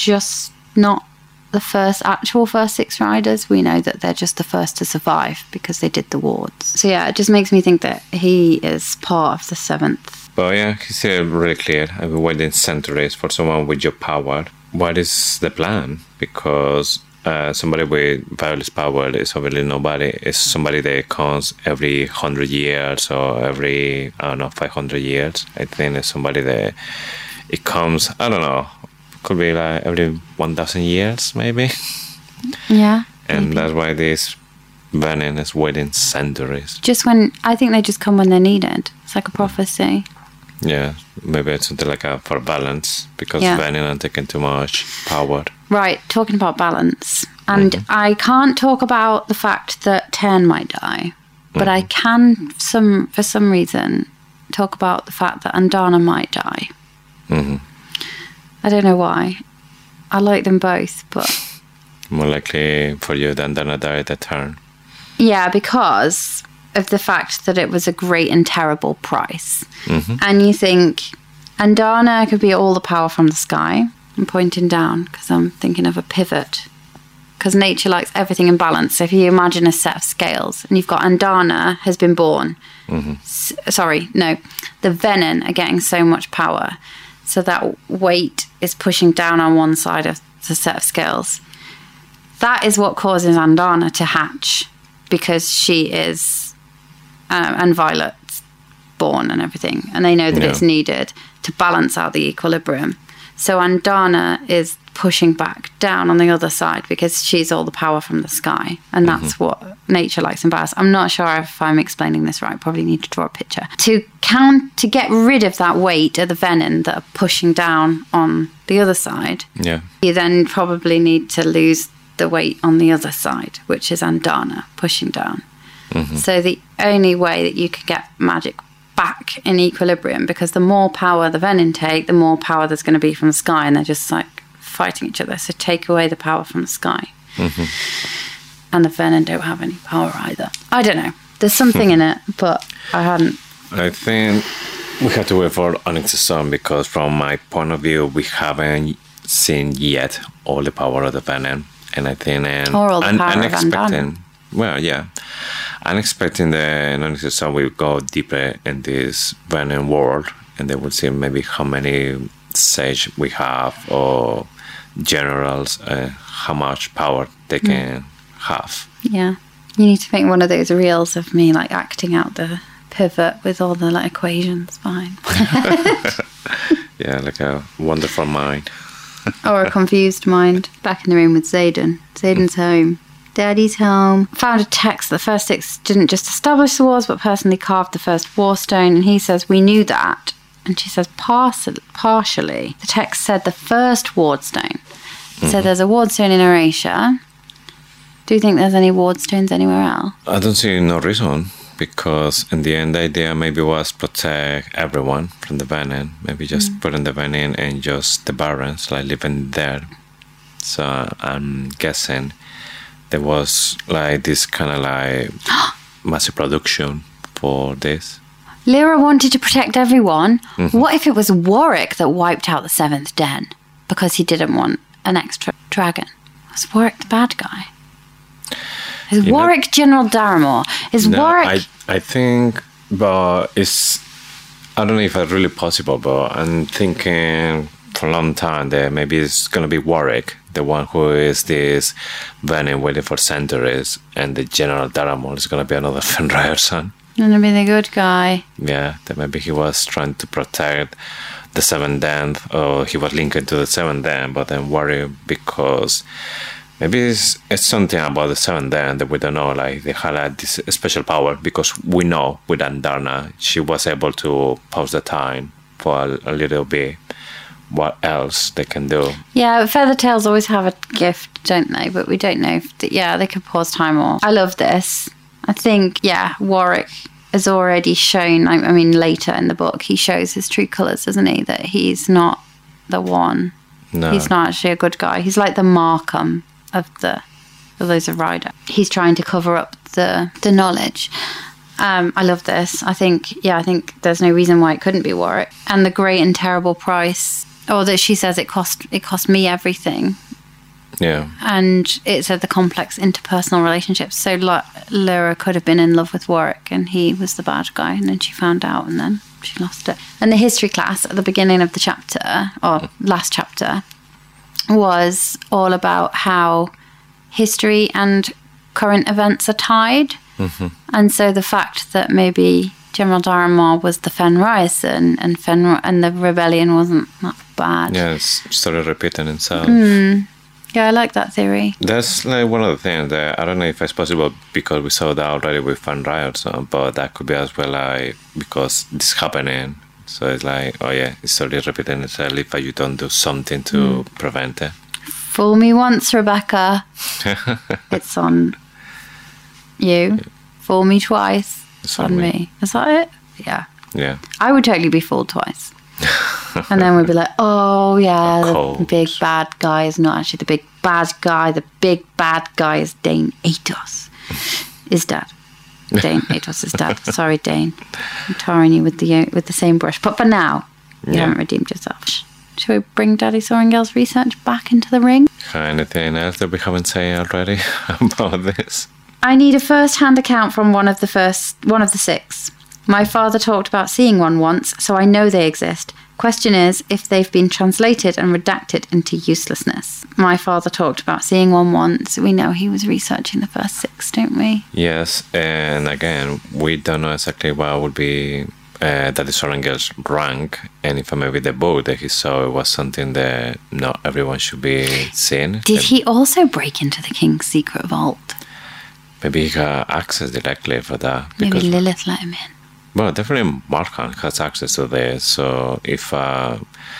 the first 6 riders. We know that they're just the first to survive because they did the wards. So yeah, it just makes me think that he is part of the 7th But yeah, he's really clear. I've been waiting centuries for someone with your power. What is the plan? Because somebody with Violet's power is obviously nobody. It's somebody that comes every 100 years or every, 500 years. I think it's somebody that it comes, I don't know, could be like every 1,000 years maybe. Yeah. And that's why this venom is waiting centuries. I think they just come when they're needed. It's like a prophecy. Yeah, maybe it's something like for balance, because venom are taking too much power. Right, talking about balance. And I can't talk about the fact that Tern might die, but I can, for some reason, talk about the fact that Andana might die. I don't know why. I like them both, but... More likely for you than Andana died at Tern. Yeah, because of the fact that it was a great and terrible price. And you think, Andana could be all the power from the sky. I'm pointing down because I'm thinking of a pivot. Because nature likes everything in balance. So if you imagine a set of scales and you've got Andana has been born. The venom are getting so much power. So that weight is pushing down on one side of the set of scales. That is what causes Andana to hatch. Because she is, and Violet's born and everything. And they know that it's needed to balance out the equilibrium. So Andana is pushing back down on the other side because she's all the power from the sky. And that's what nature likes in balance. I'm not sure if I'm explaining this right. Probably need to draw a picture. To get rid of that weight of the venom that are pushing down on the other side, you then probably need to lose the weight on the other side, which is Andana pushing down. So the only way that you could get magic back in equilibrium, because the more power the venom take, the more power there's going to be from the sky, and they're just like fighting each other. So take away the power from the sky, and the venom don't have any power either. I don't know. There's something in it, but I think we have to wait for Onyx's son, because from my point of view, we haven't seen yet all the power of the venom. And I think, or all the power of Andana. Well, yeah, I'm expecting the Onyx's son will go deeper in this venom world, and they will see maybe how many sage we have, or generals, how much power they can have. Yeah, you need to make one of those reels of me like acting out the pivot with all the like equations behind. Yeah, like a wonderful mind. Or a confused mind. Back in the room with Xaden. Xaden's home. Daddy's home. Found a text. The first text didn't just establish the wars, but personally carved the first war stone. And he says, we knew that. And she says, partially. The text said the first ward stone. So there's a ward stone in Eurasia. Do you think there's any ward stones anywhere else? I don't see no reason. Because in the end, the idea maybe was protect everyone from the venom. Maybe just put in the venom and just the barons, like living there. So I'm guessing there was like this kind of like massive production for this. Lyra wanted to protect everyone. What if it was Warwick that wiped out the Seventh Den because he didn't want an extra dragon? Was Warwick the bad guy? Is Warwick General Daramore? Warwick... I think, but it's... I don't know if it's really possible, but I'm thinking for a long time that maybe it's going to be Warwick, the one who is this venom waiting for centuries, and the General Daramore is going to be another Fenrir son. Going to be the good guy. Yeah, that maybe he was trying to protect the Seventh Den, or he was linked to the Seventh Den, but then worried because... Maybe it's something about the Seventh Den that we don't know. Like they had this special power, because we know with Andana she was able to pause the time for a little bit. What else they can do? Yeah, Feathertails always have a gift, don't they? But we don't know if they could pause time or... I love this. I think, Warwick has already shown, I mean, later in the book, he shows his true colours, doesn't he? That he's not the one. No. He's not actually a good guy. He's like the Markham of those of Ryder. He's trying to cover up the knowledge. I love this. I think there's no reason why it couldn't be Warwick. And the great and terrible price, or that she says it cost me everything. Yeah. And it said the complex interpersonal relationships. So Lyra could have been in love with Warwick and he was the bad guy, and then she found out, and then she lost it. And the history class at the beginning of the chapter, or last chapter, was all about how history and current events are tied. Mm-hmm. And so the fact that maybe General Darrenmore was the Fen Ryerson and the rebellion wasn't that bad. Yeah, it's started repeating itself. Yeah, I like that theory. That's like one of the things that I don't know if it's possible because we saw that already with Fen Ryerson, but that could be as well like because this happening. So it's like, oh yeah, it's started repeating itself if you don't do something to prevent it. Fool me once, Rebecca. It's on you. Fool me twice. It's on me. Is that it? Yeah. Yeah. I would totally be fooled twice. And then we'd be like, oh yeah, the big bad guy is not actually the big bad guy. The big bad guy is Dane Atos. Is dead. Dane Atos is dead. Sorry, Dane. I'm tarring you with the same brush. But for now, you haven't redeemed yourself. Shall we bring Daddy Sorrengail's research back into the ring? Anything else that we haven't said already about this? I need a first-hand account from one of the 6. My father talked about seeing one once, so I know they exist. Question is if they've been translated and redacted into uselessness. My father talked about seeing one once. We know he was researching the first 6, don't we? Yes, and again, we don't know exactly what would be Daddy Sorrengail's rank, and if maybe the book that he saw was something that not everyone should be seeing. Did he also break into the King's secret vault? Maybe he got access directly for that. Maybe Lilith let him in. Well, definitely Marquand has access to this. So if I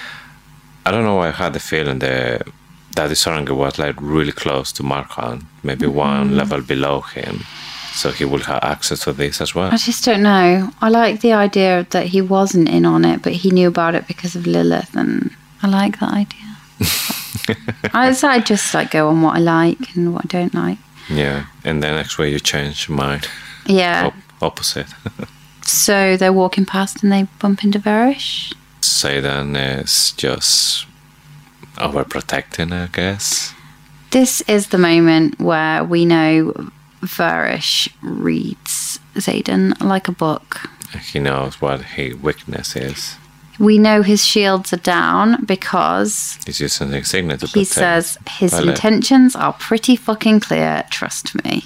don't know, I had the feeling that Daddy Sorrengail was like really close to Marquand, maybe one level below him. So he will have access to this as well. I just don't know. I like the idea that he wasn't in on it, but he knew about it because of Lilith, and I like that idea. I just like go on what I like and what I don't like. Yeah, and then next way you change your mind. Yeah. Opposite. So they're walking past and they bump into Varys. Xaden is just overprotecting, I guess. This is the moment where we know Varys reads Xaden like a book. He knows what his weakness is. We know his shields are down because he's using the signet to protect. He says his intentions are pretty fucking clear, trust me.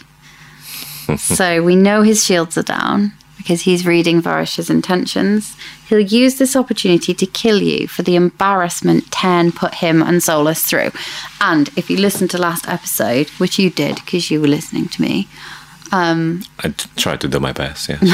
So we know his shields are down because he's reading Varys' intentions. He'll use this opportunity to kill you for the embarrassment Tern put him and Solas through. And if you listened to last episode, which you did because you were listening to me, I tried to do my best, yeah.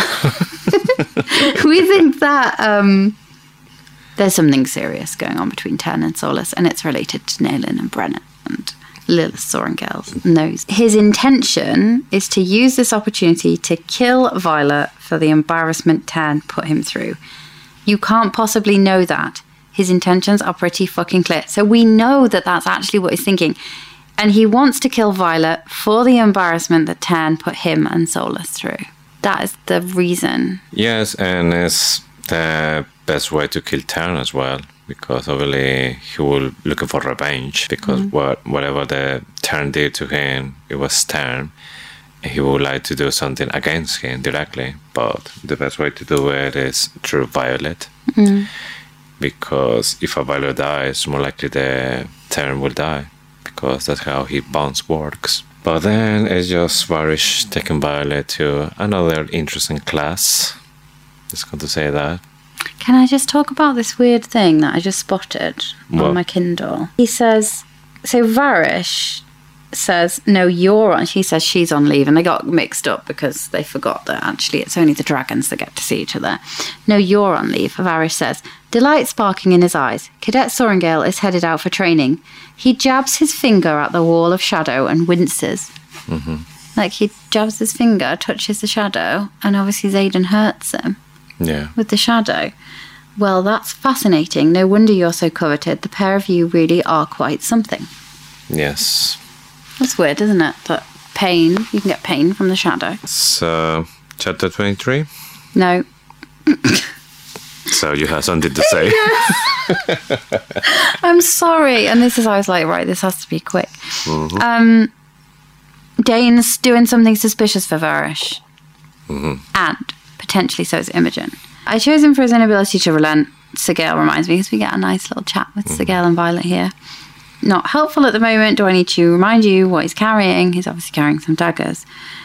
We think that there's something serious going on between Tern and Solas, and it's related to Naelin and Brennan and Lilith Sorrengail knows. His intention is to use this opportunity to kill Violet for the embarrassment Tern put him through. You can't possibly know that. His intentions are pretty fucking clear. So we know that that's actually what he's thinking. And he wants to kill Violet for the embarrassment that Tern put him and Solas through. That is the reason. Yes, and it's the best way to kill Tern as well, because obviously he will looking for revenge, because whatever the Tern did to him, it was Tern. He would like to do something against him directly, but the best way to do it is through Violet. Because if a Violet dies, more likely the Tern will die, because that's how his bonds works. But then it's just Varys taking Violet to another interesting class. Just going to say that. Can I just talk about this weird thing that I just spotted on my Kindle? He says, so Varys says, no, you're on. She says she's on leave, and they got mixed up because they forgot that actually it's only the dragons that get to see each other. No, you're on leave, Varys says, delight sparking in his eyes. Cadet Sorrengail is headed out for training. He jabs his finger at the wall of shadow and winces. Like he jabs his finger, touches the shadow, and obviously Xaden hurts him. Yeah. With the shadow. Well, that's fascinating. No wonder you're so coveted. The pair of you really are quite something. Yes. That's weird, isn't it? That pain, you can get pain from the shadow. So, chapter 23? No. So you have something to say? I'm sorry. And this is, I was like, right, this has to be quick. Dane's doing something suspicious for Varys. And potentially so is Imogen. I chose him for his inability to relent. Sigale reminds me, because we get a nice little chat with Sigale and Violet here. Not helpful at the moment. Do I need to remind you what he's carrying? He's obviously carrying some daggers.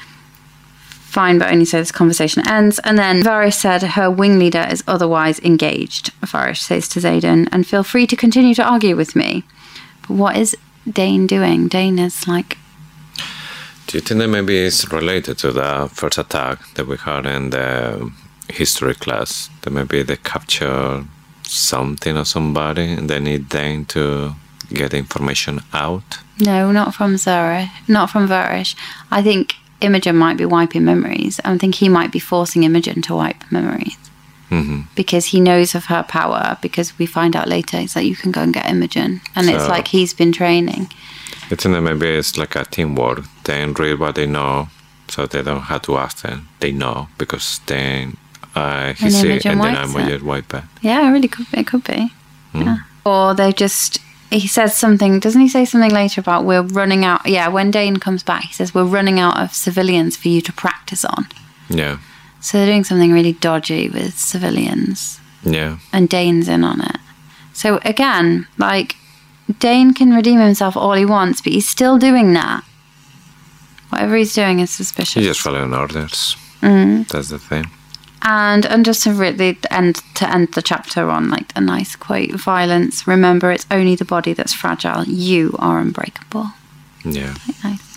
Fine, but only so this conversation ends. And then Varys said her wing leader is otherwise engaged. Varys says to Xaden, and feel free to continue to argue with me. But what is Dane doing? Dane is like... Do you think that maybe it's related to the first attack that we had in the history class? That maybe they capture something or somebody and they need Dane to get the information out? No, not from Zara. Not from Varys. I think Imogen might be wiping memories. I think he might be forcing Imogen to wipe memories. Because he knows of her power, because we find out later it's like, you can go and get Imogen. And it's like he's been training. I think that maybe it's like a teamwork. They read what they know, so they don't have to ask them. They know, because then he sees and then Imogen wipe it. Yeah, it really could be. It could be. Yeah. Or they just... He says something, doesn't he say something later about we're running out? Yeah, when Dane comes back, he says we're running out of civilians for you to practice on. Yeah. So they're doing something really dodgy with civilians. Yeah. And Dane's in on it. So again, like, Dane can redeem himself all he wants, but he's still doing that. Whatever he's doing is suspicious. He's just following orders. That's the thing. And just to really end the chapter on like a nice quote: violence, remember, it's only the body that's fragile. You are unbreakable. Yeah. Quite nice.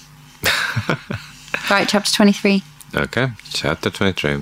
Right, chapter 23. Okay, chapter 23.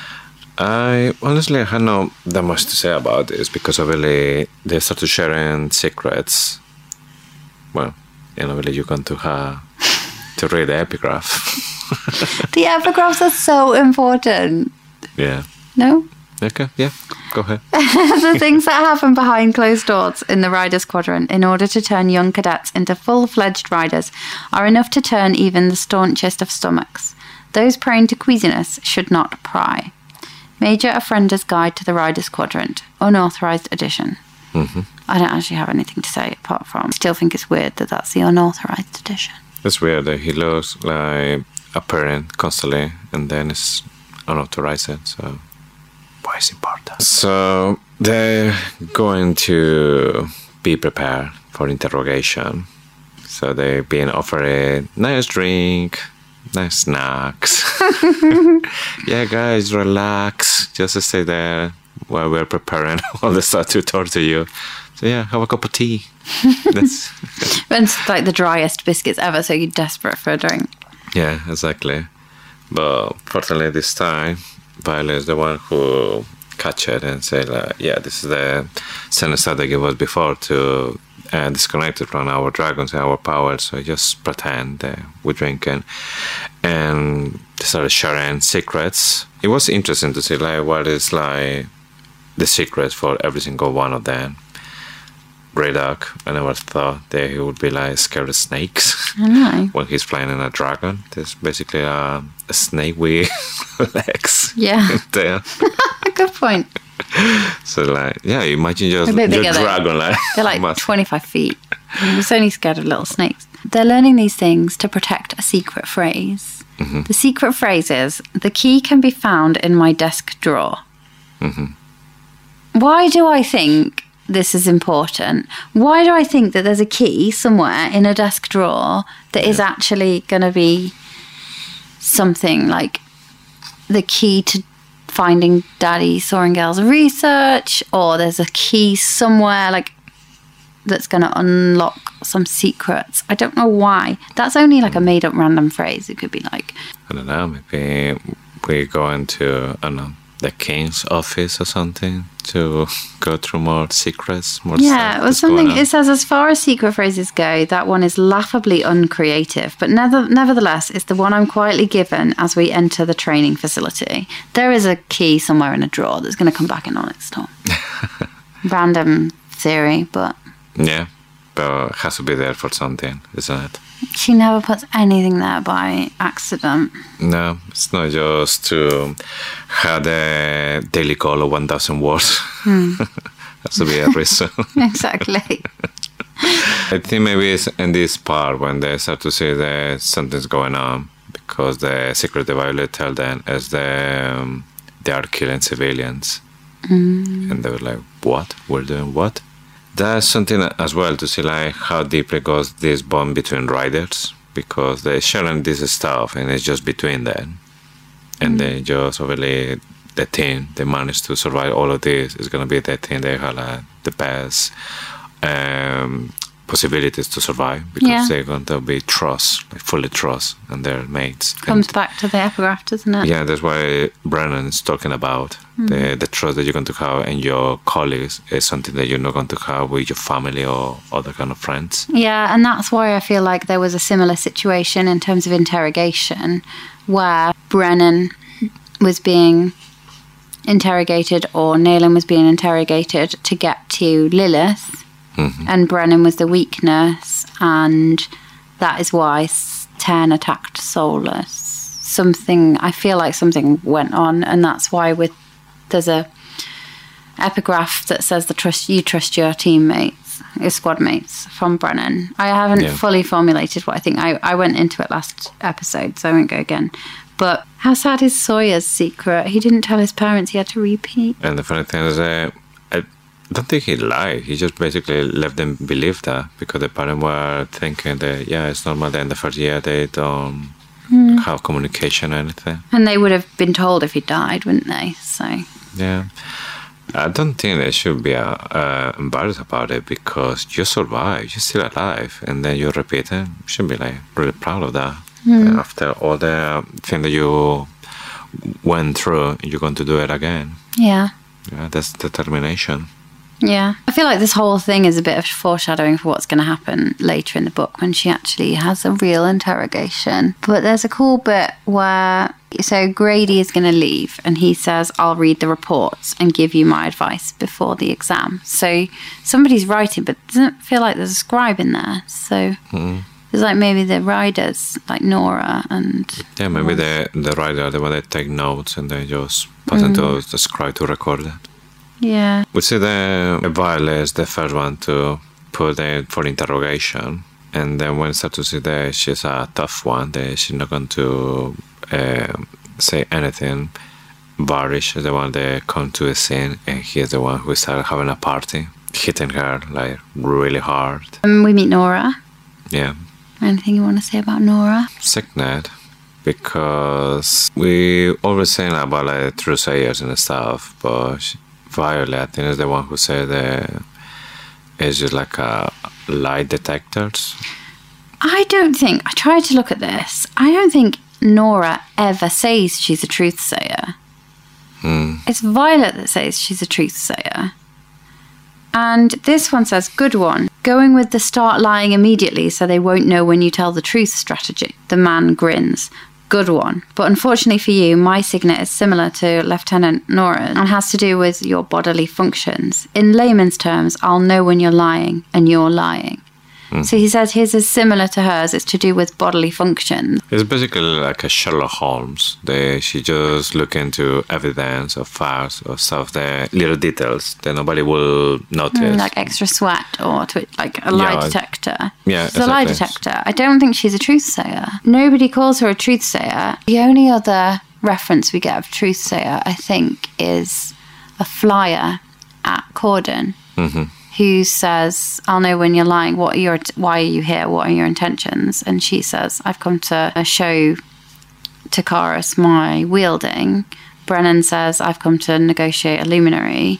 I honestly had not that much to say about this, because obviously they started sharing secrets. Well, obviously you're going to read the epigraph. The epigraphs are so important. Yeah. No? Okay, yeah, go ahead. The things that happen behind closed doors in the Riders Quadrant in order to turn young cadets into full-fledged riders are enough to turn even the staunchest of stomachs. Those prone to queasiness should not pry. Major Offrender's Guide to the Riders Quadrant, unauthorized edition. I don't actually have anything to say apart from I still think it's weird that that's the unauthorized edition. It's weird that he looks like a parent constantly and then it's unauthorized, so why is it important? So they're going to be prepared for interrogation. So they're being offered a nice drink, nice snacks. Yeah, guys, relax. Just stay there while we're preparing all the stuff to torture you. So yeah, have a cup of tea. That's It's like the driest biscuits ever, so you're desperate for a drink. Yeah, exactly. But fortunately this time, Violet is the one who catch it and say like, yeah, this is the same stuff they gave us before to disconnect it from our dragons and our powers. So just pretend that we're drinking. And they started sharing secrets. It was interesting to see like what is like the secrets for every single one of them. Greydark, I never thought that he would be like scared of snakes. I know. When he's flying in a dragon. There's basically a snake with legs. Yeah. There. Good point. So like, yeah, imagine just A bit your bigger, though. dragon like. They're like 25 feet. He was only scared of little snakes. They're learning these things to protect a secret phrase. The secret phrase is, the key can be found in my desk drawer. Why do I think this is important? Why do I think that there's a key somewhere in a desk drawer that is actually going to be something like the key to finding Daddy Sorrengail's research, or there's a key somewhere like that's going to unlock some secrets? I don't know why. That's only like a made up random phrase. It could be like, I don't know, maybe we go into, I don't know, the king's office or something to go through more secrets, more stuff. or something. It says, as far as secret phrases go, that one is laughably uncreative, but nevertheless, it's the one I'm quietly given as we enter the training facility. There is a key somewhere in a drawer that's going to come back in on its own. Random theory, but... Yeah, but it has to be there for something, isn't it? She never puts anything there by accident. No, it's not just to have the daily goal of 1,000 words. Has to be a reason. Exactly. I think maybe it's in this part when they start to see that something's going on, because the secret the Violet tell them is they are killing civilians. And they were like, what? We're doing what? That's something as well to see like how deeply goes this bond between writers, because they're sharing this stuff and it's just between them. And they just obviously the team they managed to survive all of this is gonna be the team they have like, the best possibilities to survive, because they're going to be like fully trust and their mates. Comes back to the epigraph, doesn't it? Yeah, that's why Brennan is talking about the trust that you're going to have in your colleagues is something that you're not going to have with your family or other kind of friends. Yeah, and that's why I feel like there was a similar situation in terms of interrogation where Brennan was being interrogated or Nayland was being interrogated to get to Lilith. And Brennan was the weakness, and that is why Ten attacked Solus. I feel like something went on, and that's why there's a epigraph that says you trust your teammates, your squad mates from Brennan. I haven't fully formulated what I think. I went into it last episode, so I won't go again. But how sad is Sawyer's secret? He didn't tell his parents he had to repeat. And the funny thing is I don't think he lied. He just basically let them believe that, because the parents were thinking that, it's normal that in the first year they don't have communication or anything. And they would have been told if he died, wouldn't they? So yeah. I don't think they should be embarrassed about it, because you survived, you're still alive, and then you repeat it. You should be like really proud of that. After all the thing that you went through, you're going to do it again. Yeah, that's determination. Yeah. I feel like this whole thing is a bit of foreshadowing for what's going to happen later in the book when she actually has a real interrogation. But there's a cool bit where, so Grady is going to leave and he says, I'll read the reports and give you my advice before the exam. So somebody's writing, but it doesn't feel like there's a scribe in there. So there's like maybe the writers, like Nora and... Yeah, maybe the writer, the one that take notes and they just put into the scribe to record it. Yeah. We see the Violet is the first one to put it for interrogation. And then when we start to see that she's a tough one, that she's not going to say anything. Barish is the one that comes to the scene, and he's the one who started having a party, hitting her like really hard. We meet Nora. Yeah. Anything you want to say about Nora? Sicknet. Because we always saying about like truthsayers and stuff, but Violet, I think, is the one who said it's just like a lie detectors. I tried to look at this. I don't think Nora ever says she's a truthsayer. It's Violet that says she's a truthsayer. And this one says, good one. Going with the start lying immediately so they won't know when you tell the truth strategy. The man grins. Good one. But unfortunately for you, my signet is similar to Lieutenant Nora's and has to do with your bodily functions. In layman's terms, I'll know when you're lying and you're lying. So he says his is similar to hers. It's to do with bodily functions. It's basically like a Sherlock Holmes. She just look into evidence or facts or stuff, the little details that nobody will notice. Like extra sweat or like a lie detector. Yeah, she's a lie detector. I don't think she's a truthsayer. Nobody calls her a truthsayer. The only other reference we get of truthsayer, I think, is a flyer at Corden. Who says, I'll know when you're lying, why are you here, what are your intentions? And she says, I've come to show Takaris my wielding. Brennan says, I've come to negotiate a luminary.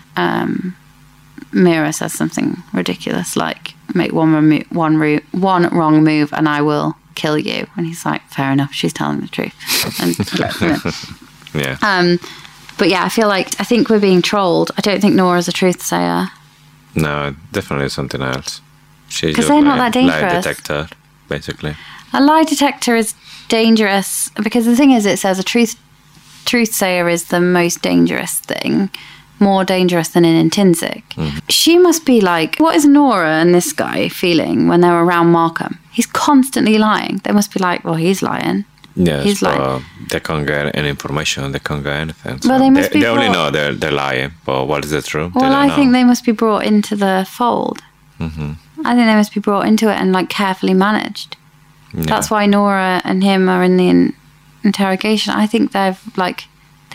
Mira says something ridiculous like, make one wrong move and I will kill you. And he's like, fair enough, she's telling the truth. And yeah. But yeah, I think we're being trolled. I don't think Nora's a truthsayer. No, definitely something else. Because they're not that dangerous. Lie detector, basically. A lie detector is dangerous because the thing is, it says a truthsayer is the most dangerous thing, more dangerous than an intrinsic. She must be like, what is Nora and this guy feeling when they're around Markham? He's constantly lying. They must be like, well, he's lying. Yes, he's lying. They can't get any information. They can't get anything. So well, they only know they're lying. But what is the truth? Well, I think they must be brought into the fold. I think they must be brought into it and like carefully managed. Yeah. That's why Nora and him are in the interrogation. I think they've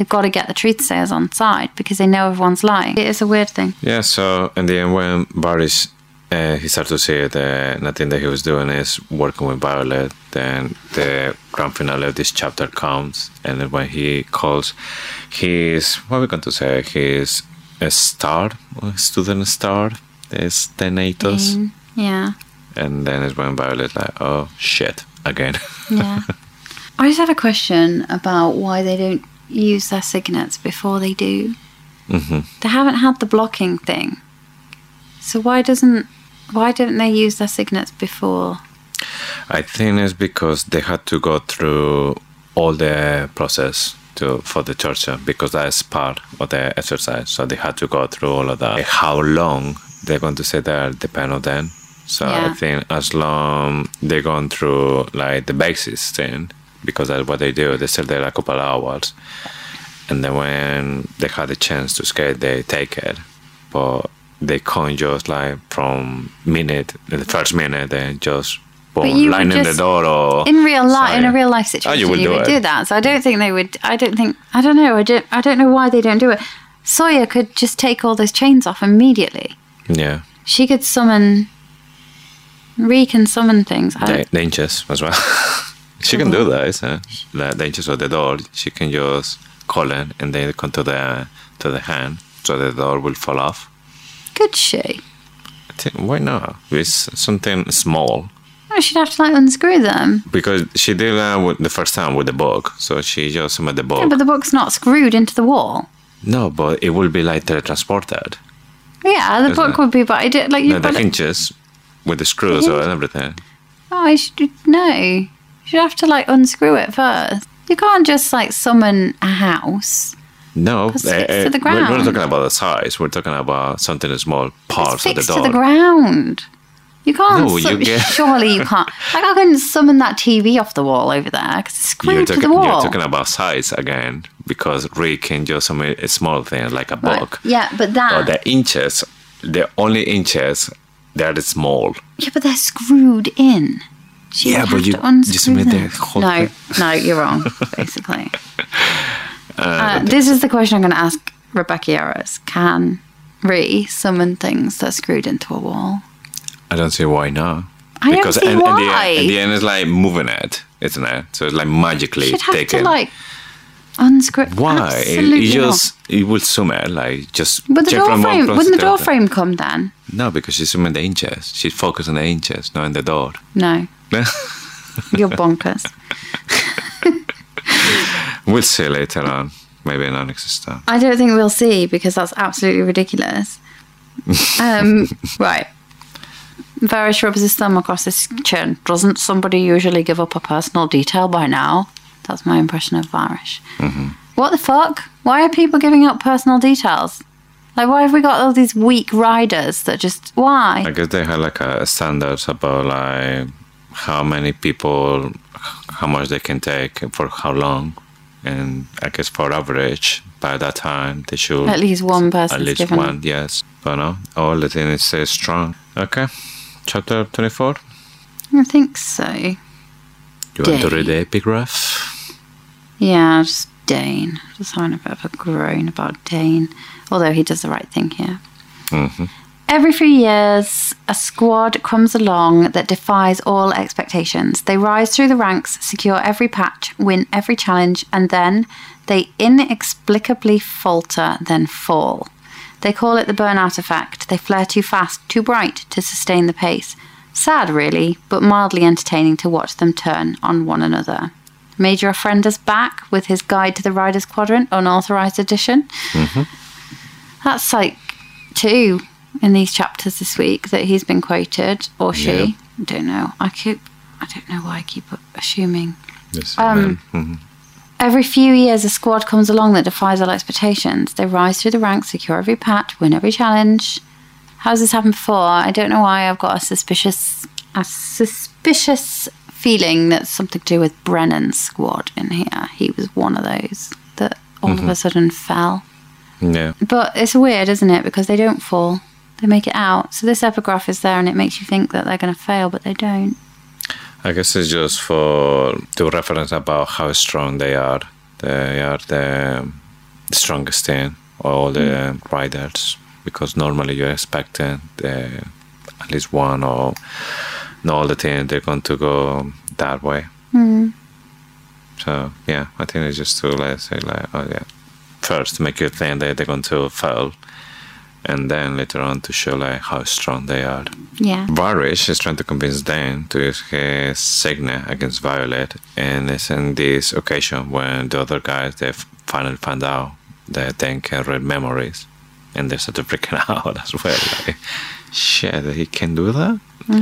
They've got to get the truth sayers on side because they know everyone's lying. It is a weird thing. Yeah, so in the end, when Varys, he started to see that nothing that he was doing is working with Violet, then the grand finale of this chapter comes, and then when he calls his, what are we going to say, his star, student star, is Thanatos. Yeah. And then it's when Violet's like, oh, shit, again. Yeah. I just have a question about why they don't use their signets before they do. They haven't had the blocking thing. So why don't they use their signets before? I think it's because they had to go through all the process for the torture, because that's part of the exercise. So they had to go through all of that. How long they're going to stay there depend on them. So I think as long they're going through like the basis thing, because that's what they do, they stay there a couple of hours. And then when they had the chance to escape, they take it. But they can't just like from the first minute, they just line in the door or in a real life situation, you would do that. So I don't think they would. I don't know why they don't do it. Sawyer could just take all those chains off immediately. Yeah. She could summon. Ree can summon things. Dangers as well. She can do that, isn't it? The dangers of the door. She can just call it and then come to the hand, so the door will fall off. Could she? I think, why not? It's something small. No, she'd have to like unscrew them. Because she did that the first time with the book, so she just summoned the book. Yeah, but the book's not screwed into the wall. No, but it will be like teletransported. Yeah, the book would be, but I did like the hinges with the screws and everything. Oh, no. You'd have to like unscrew it first. You can't just like summon a house. No, to the ground. We're not talking about the size. We're talking about something small, parts of the door. To the ground. You can't. No, surely you can't. Like I couldn't summon that TV off the wall over there because it's screwed to the wall. You're talking about size again, because Rick can just summon a small thing like a book. Yeah, but that. But the inches, the only inches, they're small. Yeah, but they're screwed in. But you just made the whole thing. No, you're wrong. Basically. This is the question I'm going to ask Rebecca Yarros. Can Ree summon things that are screwed into a wall? I don't see why not. I don't see why. In the end, it's like moving it, isn't it? So it's like magically taken. You'd have to like unscrew. Why? It will summon like just. But the door frame wouldn't the door frame come then? No, because she's summoned the inches. She's focused on the inches, not on the door. No. You're bonkers. We'll see later on. Maybe not next time. I don't think we'll see because that's absolutely ridiculous. Right. Varys rubs his thumb across his chin. Doesn't somebody usually give up a personal detail by now? That's my impression of Varys. Mm-hmm. What the fuck? Why are people giving up personal details? Like, why have we got all these weak riders that just... Why? I guess they had like a standards about like how many people, how much they can take, for how long. And I guess for average, by that time, they should... At least one person. At least one, yes. But no, all the things stay strong. Okay. Chapter 24? I think so. Do you want to read the epigraph? Yeah, just Dane. Just having a bit of a groan about Dane. Although he does the right thing here. Mm-hmm. Every few years, a squad comes along that defies all expectations. They rise through the ranks, secure every patch, win every challenge, and then they inexplicably falter, then fall. They call it the burnout effect. They flare too fast, too bright to sustain the pace. Sad, really, but mildly entertaining to watch them turn on one another. Major Offrender's back with his Guide to the Riders Quadrant, unauthorized edition. Mm-hmm. That's like 2 in these chapters this week that he's been quoted, or she. Yeah. I don't know. I don't know why I keep assuming. Yes, Every few years, a squad comes along that defies all expectations. They rise through the ranks, secure every patch, win every challenge. How's this happened before? I don't know why I've got a suspicious feeling that's something to do with Brennan's squad in here. He was one of those that all of a sudden fell. Yeah. But it's weird, isn't it? Because they don't fall. They make it out. So this epigraph is there and it makes you think that they're going to fail, but they don't. I guess it's just to reference about how strong they are. They are the strongest thing, all the riders, because normally you're expecting at least one or not all the team, they're going to go that way. So, yeah, I think it's just to say, first make you think that they're going to fail, and then later on to show, how strong they are. Yeah. Varys is trying to convince Dane to use his signet against Violet, and it's in this occasion when the other guys, they finally found out that Dane can read memories, and they started freaking out as well. Shit, he can do that?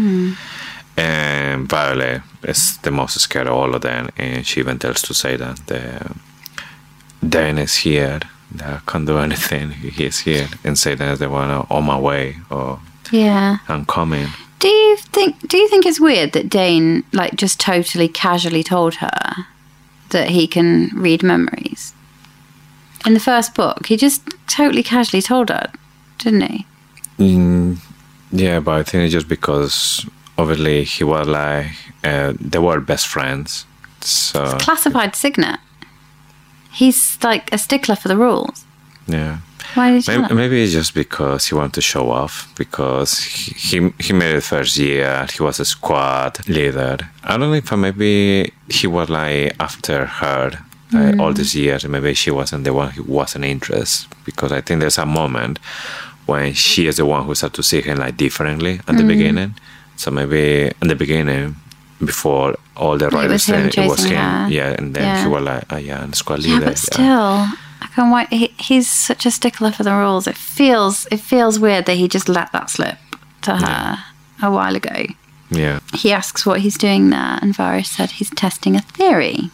And Violet is the most scared of all of them, and she even tells to say that Dane is here, I can't do anything, he's here, and say that they want on my way, or I'm coming. Do you think it's weird that Dane just totally casually told her that he can read memories? In the first book, he just totally casually told her, didn't he? Yeah, but I think it's just because obviously he was they were best friends. So it's classified signet. He's a stickler for the rules. Yeah. Why did you maybe it's just because he wanted to show off, because he made it the first year, he was a squad leader. I don't know if maybe he was after her all these years, maybe she wasn't the one who wasn't interested, because I think there's a moment when she is the one who started to see him differently at the beginning. So maybe in the beginning, before all the riders, it was him. Yeah, and then he was I'm the squad leader. Yeah, but still, I can't wait. He's such a stickler for the rules. It feels weird that he just let that slip to her a while ago. Yeah. He asks what he's doing there, and Varys said he's testing a theory.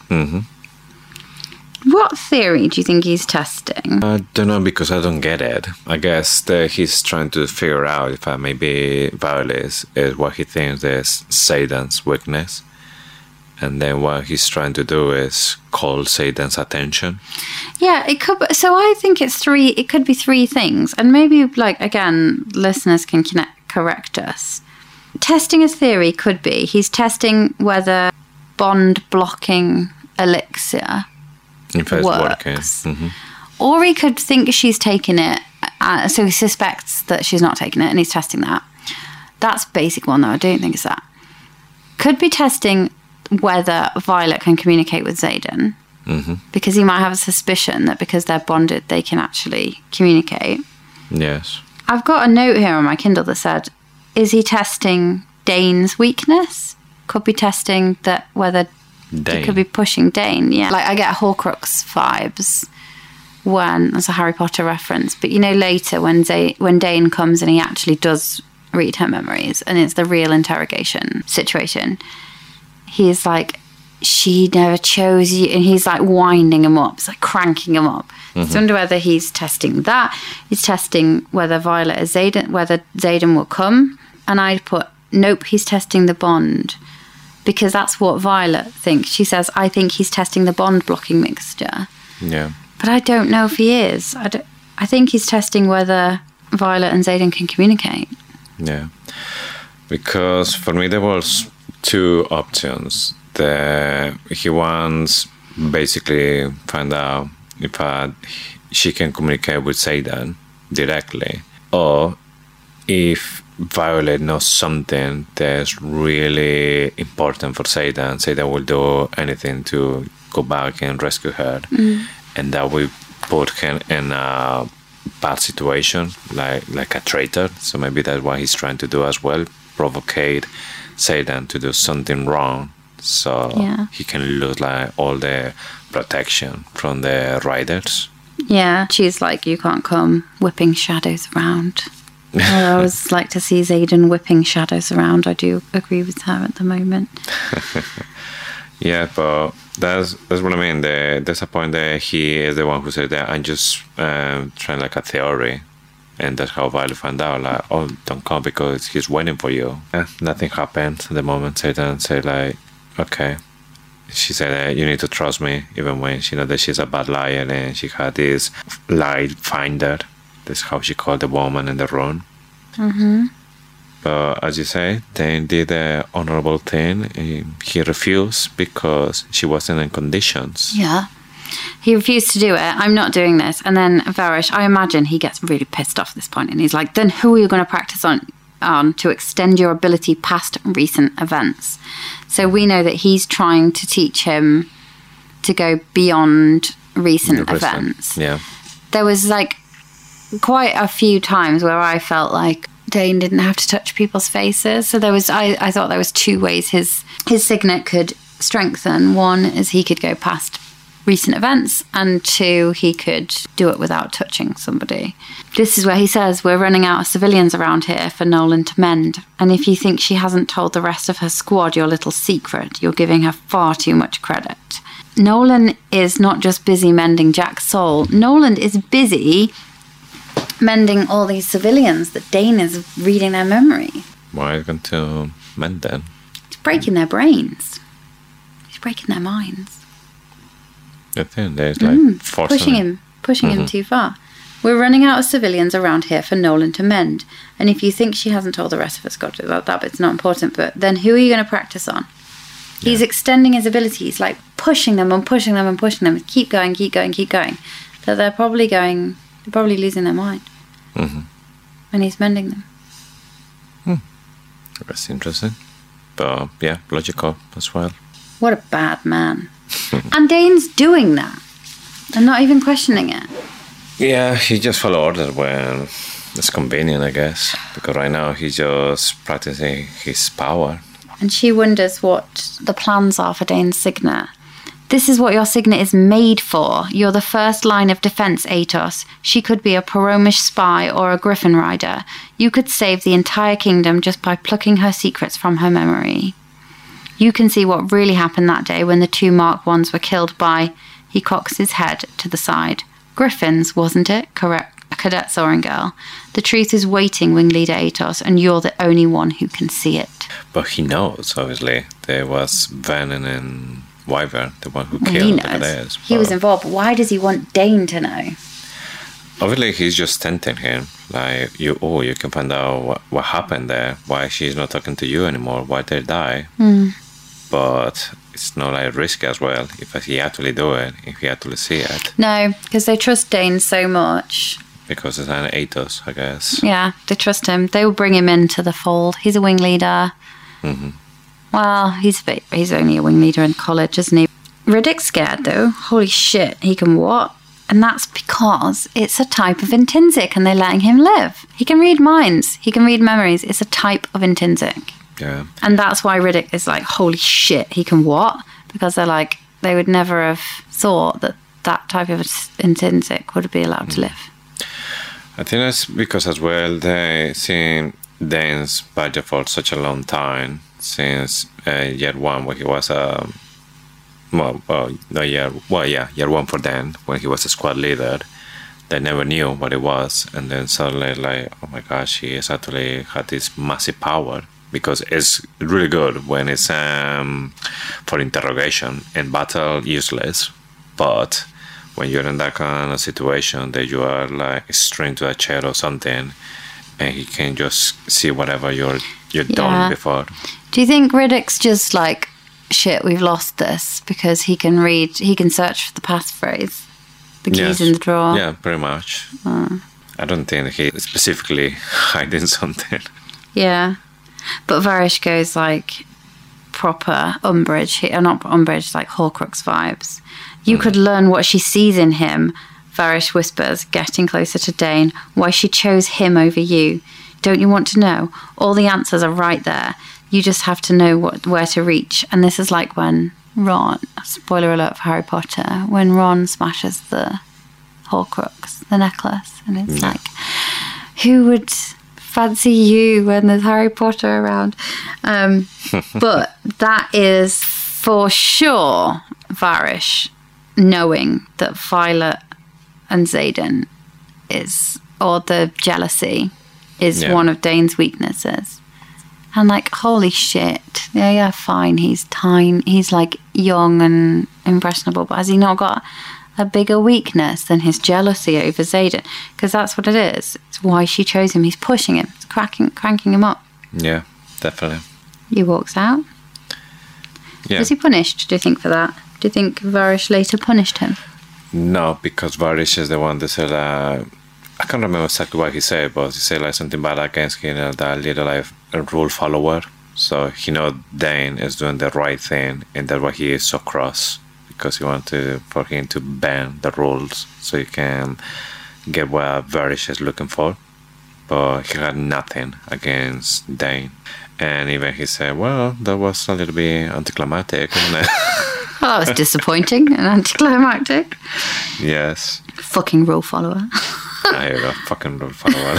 What theory do you think he's testing? I don't know, because I don't get it. I guess that he's trying to figure out if maybe Violet is what he thinks is Xaden's weakness. And then what he's trying to do is call Xaden's attention. Yeah, it could. So I think it's three. It could be three things, and maybe again, listeners can correct us. Testing a theory could be he's testing whether bond blocking elixir works. Or he could think she's taken it, so he suspects that she's not taking it, and he's testing that. That's basic one, though. I don't think it's that. Could be testing whether Violet can communicate with Xaden, because he might have a suspicion that because they're bonded, they can actually communicate. Yes. I've got a note here on my Kindle that said, is he testing Dane's weakness? Could be testing that whether Dane. He could be pushing Dane, yeah. I get Horcrux vibes when, as a Harry Potter reference, but later when Dane comes and he actually does read her memories, and it's the real interrogation situation, he's she never chose you, and he's winding him up, it's cranking him up. So I wonder whether he's testing that. He's testing whether Violet is Xaden, whether Xaden will come, and I'd put, nope, he's testing the bond. Because that's what Violet thinks. She says, I think he's testing the bond-blocking mixture. Yeah. But I don't know if he is. I think he's testing whether Violet and Xaden can communicate. Yeah. Because for me, there was two options. He wants basically find out if she can communicate with Xaden directly, or if Violet knows something that's really important for Xaden. Xaden will do anything to go back and rescue her, and that will put him in a bad situation, like a traitor. So maybe that's what he's trying to do as well, provocate Xaden to do something wrong, so he can lose all the protection from the riders. Yeah, she's you can't come whipping shadows around. I always like to see Xaden whipping shadows around. I do agree with her at the moment. Yeah, but that's what I mean. There's a point that he is the one who said that I'm just trying a theory, and that's how Violet found out. Oh, don't come because he's waiting for you. Nothing happened at the moment. Xaden said okay. She said you need to trust me, even when she knows that she's a bad liar, and she had this lie finder. That's how she called the woman in the room. But as you say, Dane did the honorable thing. He refused because she wasn't in conditions. Yeah. He refused to do it. I'm not doing this. And then Varys, I imagine he gets really pissed off at this point, and he's like, then who are you going to practice on to extend your ability past recent events? So we know that he's trying to teach him to go beyond recent events. Yeah. There was like quite a few times where I felt like Dane didn't have to touch people's faces. So there was, I thought there was two ways his signet could strengthen. One is he could go past recent events, and two, he could do it without touching somebody. This is where he says, we're running out of civilians around here for Nolan to mend. And if you think she hasn't told the rest of her squad your little secret, you're giving her far too much credit. Nolan is not just busy mending Jack's soul. Nolan is busy mending all these civilians that Dane is reading their memory. Why are you going to mend them? He's breaking their brains. He's breaking their minds. I think there's like pushing him too far. We're running out of civilians around here for Nolan to mend. And if you think she hasn't told the rest of us, God, that bit's not important. But then who are you going to practice on? Yeah. He's extending his abilities, like pushing them and pushing them and pushing them. Keep going, keep going, keep going. So they're probably losing their mind. And he's mending them. That's interesting. But yeah, logical as well. What a bad man. And Dane's doing that and not even questioning it. Yeah, he just follow orders when it's convenient, I guess. Because right now he's just practicing his power. And she wonders what the plans are for Dane's signet. This is what your signet is made for. You're the first line of defense, Atos. She could be a Poromish spy or a Griffin rider. You could save the entire kingdom just by plucking her secrets from her memory. You can see what really happened that day when the 2 Mark 1s were killed by, he cocks his head to the side. Griffins, wasn't it? Correct, Cadet Sorengel. The truth is waiting, Wing Leader Atos, and you're the only one who can see it. But he knows, obviously. There was Vernon and Wyvern, the one who killed the cadets. He was involved, but why does he want Dane to know? Obviously, he's just tempting him. Like, you can find out what happened there, why she's not talking to you anymore, why they die. But it's not like risky as well if he actually do it, if he actually see it. No, because they trust Dane so much. Because it's an Atos, I guess. Yeah, they trust him. They will bring him into the fold. He's a wing leader. Well, he's only a wing leader in college, isn't he? Riddick's scared, though. Holy shit, he can what? And that's because it's a type of intrinsic and they're letting him live. He can read minds. He can read memories. It's a type of intrinsic. Yeah. And that's why Riddick is like, holy shit, he can what? Because they're like, they would never have thought that that type of intrinsic would be allowed to live. I think that's because as well they seen Dane's badger for such a long time since year 1 where he was year 1 for Dan when he was a squad leader. They never knew what it was, and then suddenly like, oh my gosh, he has actually had this massive power. Because it's really good when it's for interrogation. In battle, useless. But when you're in that kind of situation that you are like strained to a chair or something, and he can just see whatever you're done before. Do you think Riddick's just like, shit, we've lost this because he can search for the passphrase, the keys in the drawer? Yeah, pretty much. I don't think he specifically hiding something. Yeah. But Varys goes like proper Umbridge, not Umbridge, like Horcrux vibes. You could learn what she sees in him, Varys whispers, getting closer to Dane, why she chose him over you. Don't you want to know? All the answers are right there. You just have to know where to reach. And this is like when Ron, spoiler alert for Harry Potter, when Ron smashes the Horcrux, the necklace, and it's like, who would fancy you when there's Harry Potter around? But that is for sure Varys knowing that Violet and Xaden is, or the jealousy is one of Dane's weaknesses. And like, holy shit, yeah, fine, he's tiny, he's like young and impressionable, but has he not got a bigger weakness than his jealousy over Xaden? Because that's what it is. It's why she chose him. He's pushing him. It's cranking him up. Yeah, definitely. He walks out. Yeah. Was he punished, do you think, for that? Do you think Varys later punished him? No, because Varish is the one that said, I can't remember exactly what he said, but he said like something bad against him, that little like a rule follower. So he know Dane is doing the right thing, and that's why he is so cross, because he wanted for him to bend the rules so he can get what Varish is looking for. But he had nothing against Dane. And even he said, well, that was a little bit anticlimactic, isn't it? Well, that was disappointing and anticlimactic. Yes. Fucking rule follower. There you go, fucking rule follower.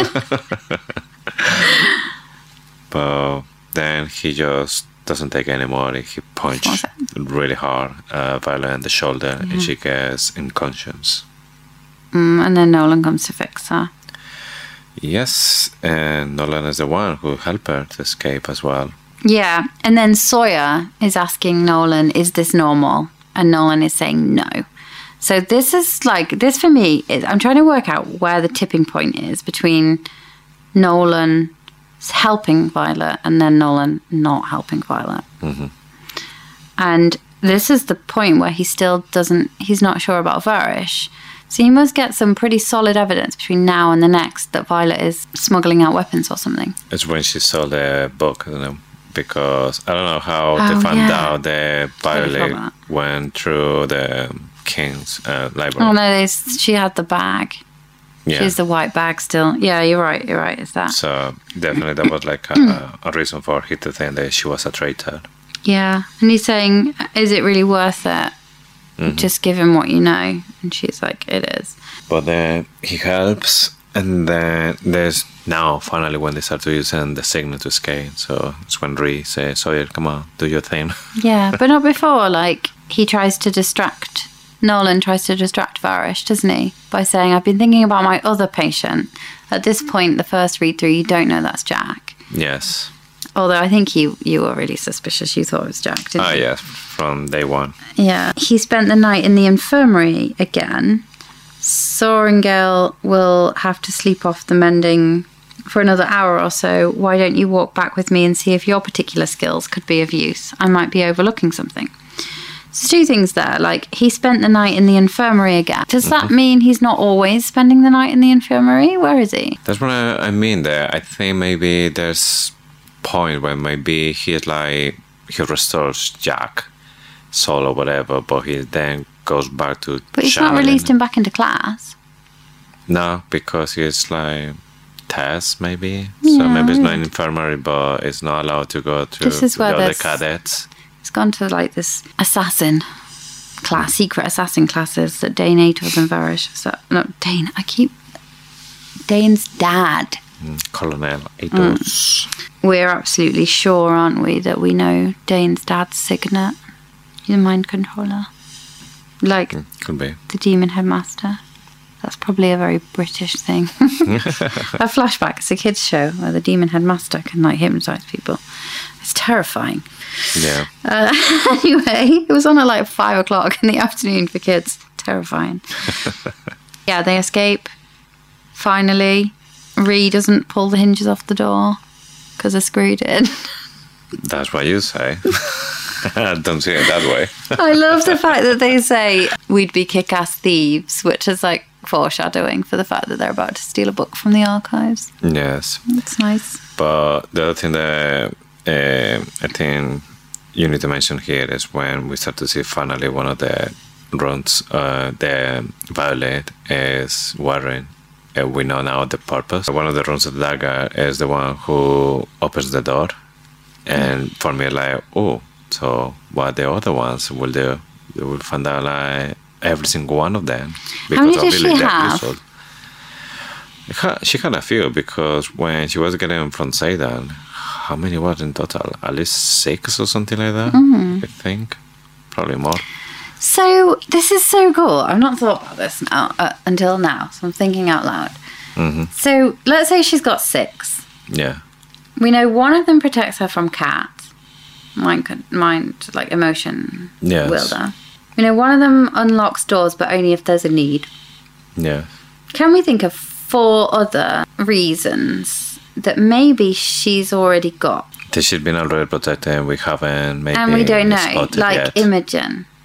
But then he just doesn't take anymore. He punched really hard Violet in the shoulder, and she gets unconscious. And then Nolan comes to fix her. Yes, and Nolan is the one who helped her to escape as well. Yeah, and then Sawyer is asking Nolan, is this normal? And Nolan is saying no. So this is like, this for me, I'm trying to work out where the tipping point is between Nolan helping Violet and then Nolan not helping Violet. Mm-hmm. And this is the point where he still he's not sure about Varish. So you must get some pretty solid evidence between now and the next that Violet is smuggling out weapons or something. It's when she saw the book, you know, because I don't know how they found out that Violet went through the King's library. Oh no, she had the bag. Yeah. She has the white bag still. Yeah, you're right. It's that. So definitely that was like a reason for her to think that she was a traitor. Yeah, and he's saying, is it really worth it? Mm-hmm. Just give him what you know. And she's like, it is. But then he helps, and then there's now finally when they start to using the signal to escape. So it's when Rhee says, Sawyer, come on, do your thing. Yeah, but not before. Like, Nolan tries to distract Varish, doesn't he? By saying, I've been thinking about my other patient. At this point, the first read through, you don't know that's Jack. Yes. Although I think you were really suspicious. You thought it was Jack, didn't you? Yes, from day one. Yeah. He spent the night in the infirmary again. Sorrengail will have to sleep off the mending for another hour or so. Why don't you walk back with me and see if your particular skills could be of use? I might be overlooking something. There's two things there. Like, he spent the night in the infirmary again. Does that mean he's not always spending the night in the infirmary? Where is he? That's what I mean there. I think maybe there's point where maybe he restores Jack soul or whatever, but he then goes back to But he's not released him back into class. No, because he's like Tess maybe. Yeah, so maybe it's not in infirmary, but it's not allowed to go to the other cadets. It's gone to like this assassin class, secret assassin classes that Dane Atos and Varish. Dane's dad. Colonel Atos. We're absolutely sure, aren't we, that we know Dane's dad's signet. He's a mind controller. Like could be. The demon headmaster. That's probably a very British thing. A flashback. It's a kids' show where the demon headmaster can like hypnotise people. It's terrifying. Yeah. Anyway, it was on at like 5 o'clock in the afternoon for kids. Terrifying. Yeah, they escape. Finally, Rhee doesn't pull the hinges off the door because they're screwed in. That's what you say. I don't see it that way. I love the fact that they say we'd be kick-ass thieves, which is like foreshadowing for the fact that they're about to steal a book from the archives. Yes. It's nice. But the other thing that I think you need to mention here is when we start to see finally one of the runes the Violet is wearing. We know now the purpose. One of the runes of the dagger is the one who opens the door. And for me, like, so what the other ones will do? They will find out like every single one of them. How many does she have? She had a few, because when she was getting from Zaydan, how many was in total? At least 6 or something like that, I think. Probably more. So this is so cool. I've not thought about this now until now, so I'm thinking out loud. Mm-hmm. So let's say she's got 6. Yeah. We know one of them protects her from cats. Mind like emotion wielder. We know one of them unlocks doors, but only if there's a need. Yeah. Can we think of 4 other reasons that maybe she's already got? That she's been already protected and we haven't maybe and we don't know, like yet. Imogen.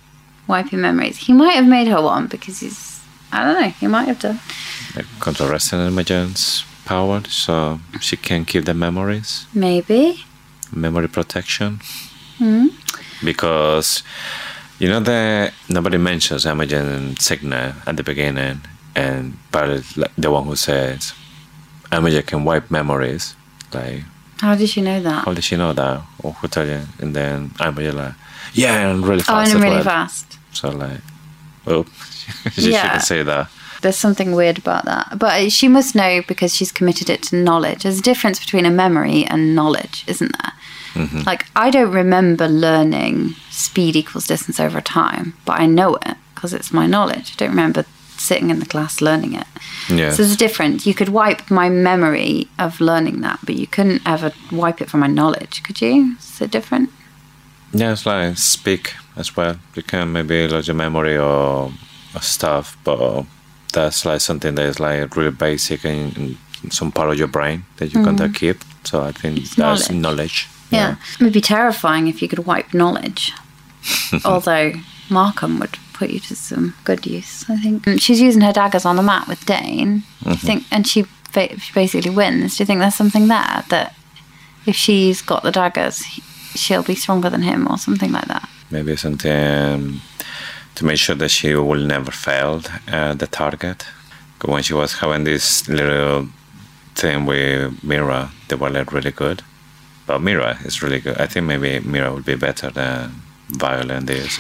wiping memories. He might have made her one because I don't know, he might have done. Control Resident Imogen's power, so she can keep the memories. Maybe. Memory protection. Mm. Because, you know, nobody mentions Imogen Signet at the beginning, but the one who says Imogen can wipe memories. Like, how did she know that? How did she know that? Or who told you? And then Imogen like, yeah, and really fast. Oh, and really fast. So like, oh, she shouldn't say that. There's something weird about that. But she must know because she's committed it to knowledge. There's a difference between a memory and knowledge, isn't there? Mm-hmm. Like, I don't remember learning speed equals distance over time, but I know it because it's my knowledge. I don't remember sitting in the class learning it. Yeah. So there's a difference. You could wipe my memory of learning that, but you couldn't ever wipe it from my knowledge, could you? Is it different? Yeah, it's like speak as well. You can maybe lose your memory or stuff, but that's like something that is like really basic in some part of your brain that you can't keep. So I think that's knowledge. Yeah. It would be terrifying if you could wipe knowledge. Although Markham would put you to some good use, I think. She's using her daggers on the mat with Dane. And she basically wins. Do you think there's something there that if she's got the daggers, she'll be stronger than him or something like that? Maybe something to make sure that she will never fail the target. When she was having this little thing with Mira, they were like really good. But Mira is really good. I think maybe Mira would be better than Violet in this.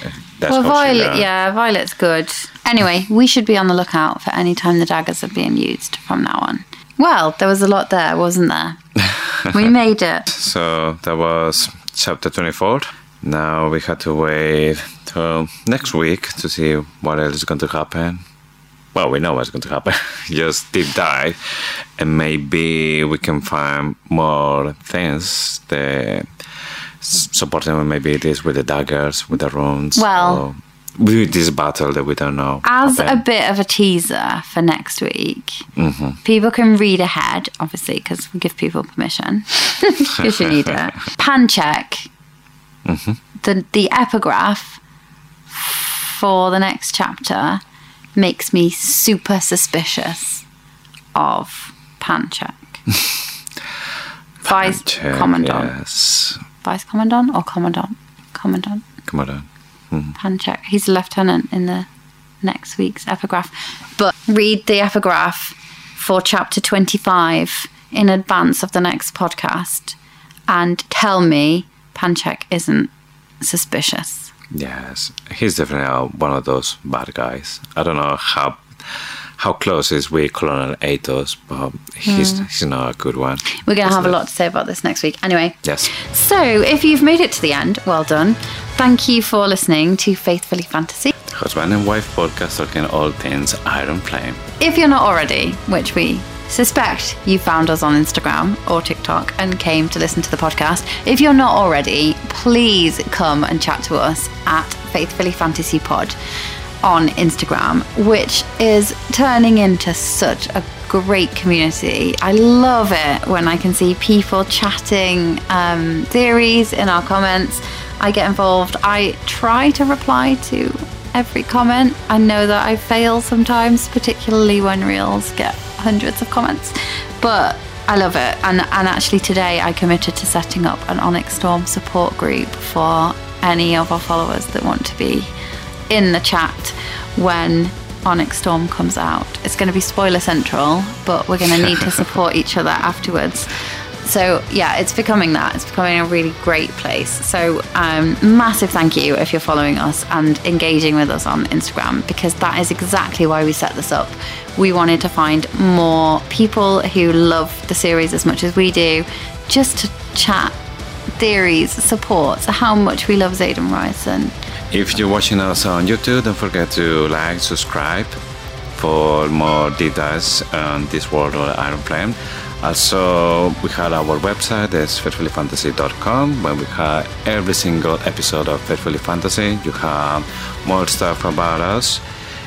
Violet's good. Anyway, we should be on the lookout for any time the daggers are being used from now on. Well, there was a lot there, wasn't there? We made it. So that was chapter 24. Now we had to wait till next week to see what else is going to happen. Well, we know what's going to happen. Just deep dive. And maybe we can find more things that supporting maybe this with the daggers, with the runes. Well, with this battle that we don't know. As a bit of a teaser for next week, people can read ahead, obviously, because we give people permission. Because you need it. Panchek, the epigraph for the next chapter makes me super suspicious of Panchek. Vice Commandant. Yes. Vice Commandant or Commandant? Commandant. Panchek. He's a lieutenant in the next week's epigraph. But read the epigraph for chapter 25 in advance of the next podcast and tell me Panchek isn't suspicious. Yes, he's definitely one of those bad guys. I don't know how close is with Colonel Athos, but he's not a good one. We're going to have a lot to say about this next week. Anyway. Yes. So, if you've made it to the end, well done. Thank you for listening to Faithfully Fantasy. Husband and wife podcast talking all things Iron Flame. If you're not already, which we suspect you found us on Instagram or TikTok and came to listen to the podcast. If you're not already, please come and chat to us at Faithfully Fantasy Pod on Instagram, which is turning into such a great community. I love it when I can see people chatting theories in our comments. I get involved. I try to reply to every comment. I know that I fail sometimes, particularly when reels get hundreds of comments, but I love it. And actually today I committed to setting up an Onyx Storm support group for any of our followers that want to be in the chat when Onyx Storm comes out. It's going to be spoiler central, but we're going to need to support each other afterwards. So yeah, it's becoming that. It's becoming a really great place. So massive thank you if you're following us and engaging with us on Instagram, because that is exactly why we set this up. We wanted to find more people who love the series as much as we do, just to chat theories, support how much we love Xaden Ryerson. If you're watching us on YouTube, don't forget to like, subscribe for more deep dives on this world of Iron Flame. Also, we have our website, that's faithfullyfantasy.com, where we have every single episode of Faithfully Fantasy. You have more stuff about us,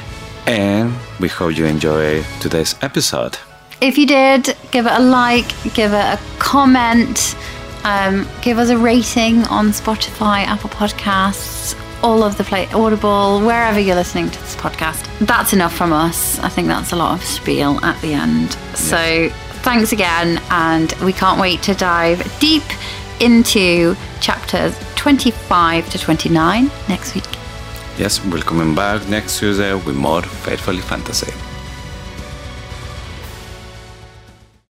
and we hope you enjoy today's episode. If you did, give it a like, give it a comment, give us a rating on Spotify, Apple Podcasts, all of the Audible, wherever you're listening to this podcast. That's enough from us. I think that's a lot of spiel at the end. Yes. So thanks again, and we can't wait to dive deep into chapters 25 to 29 next week. Yes, we're coming back next Tuesday with more Fatefully Fantasy.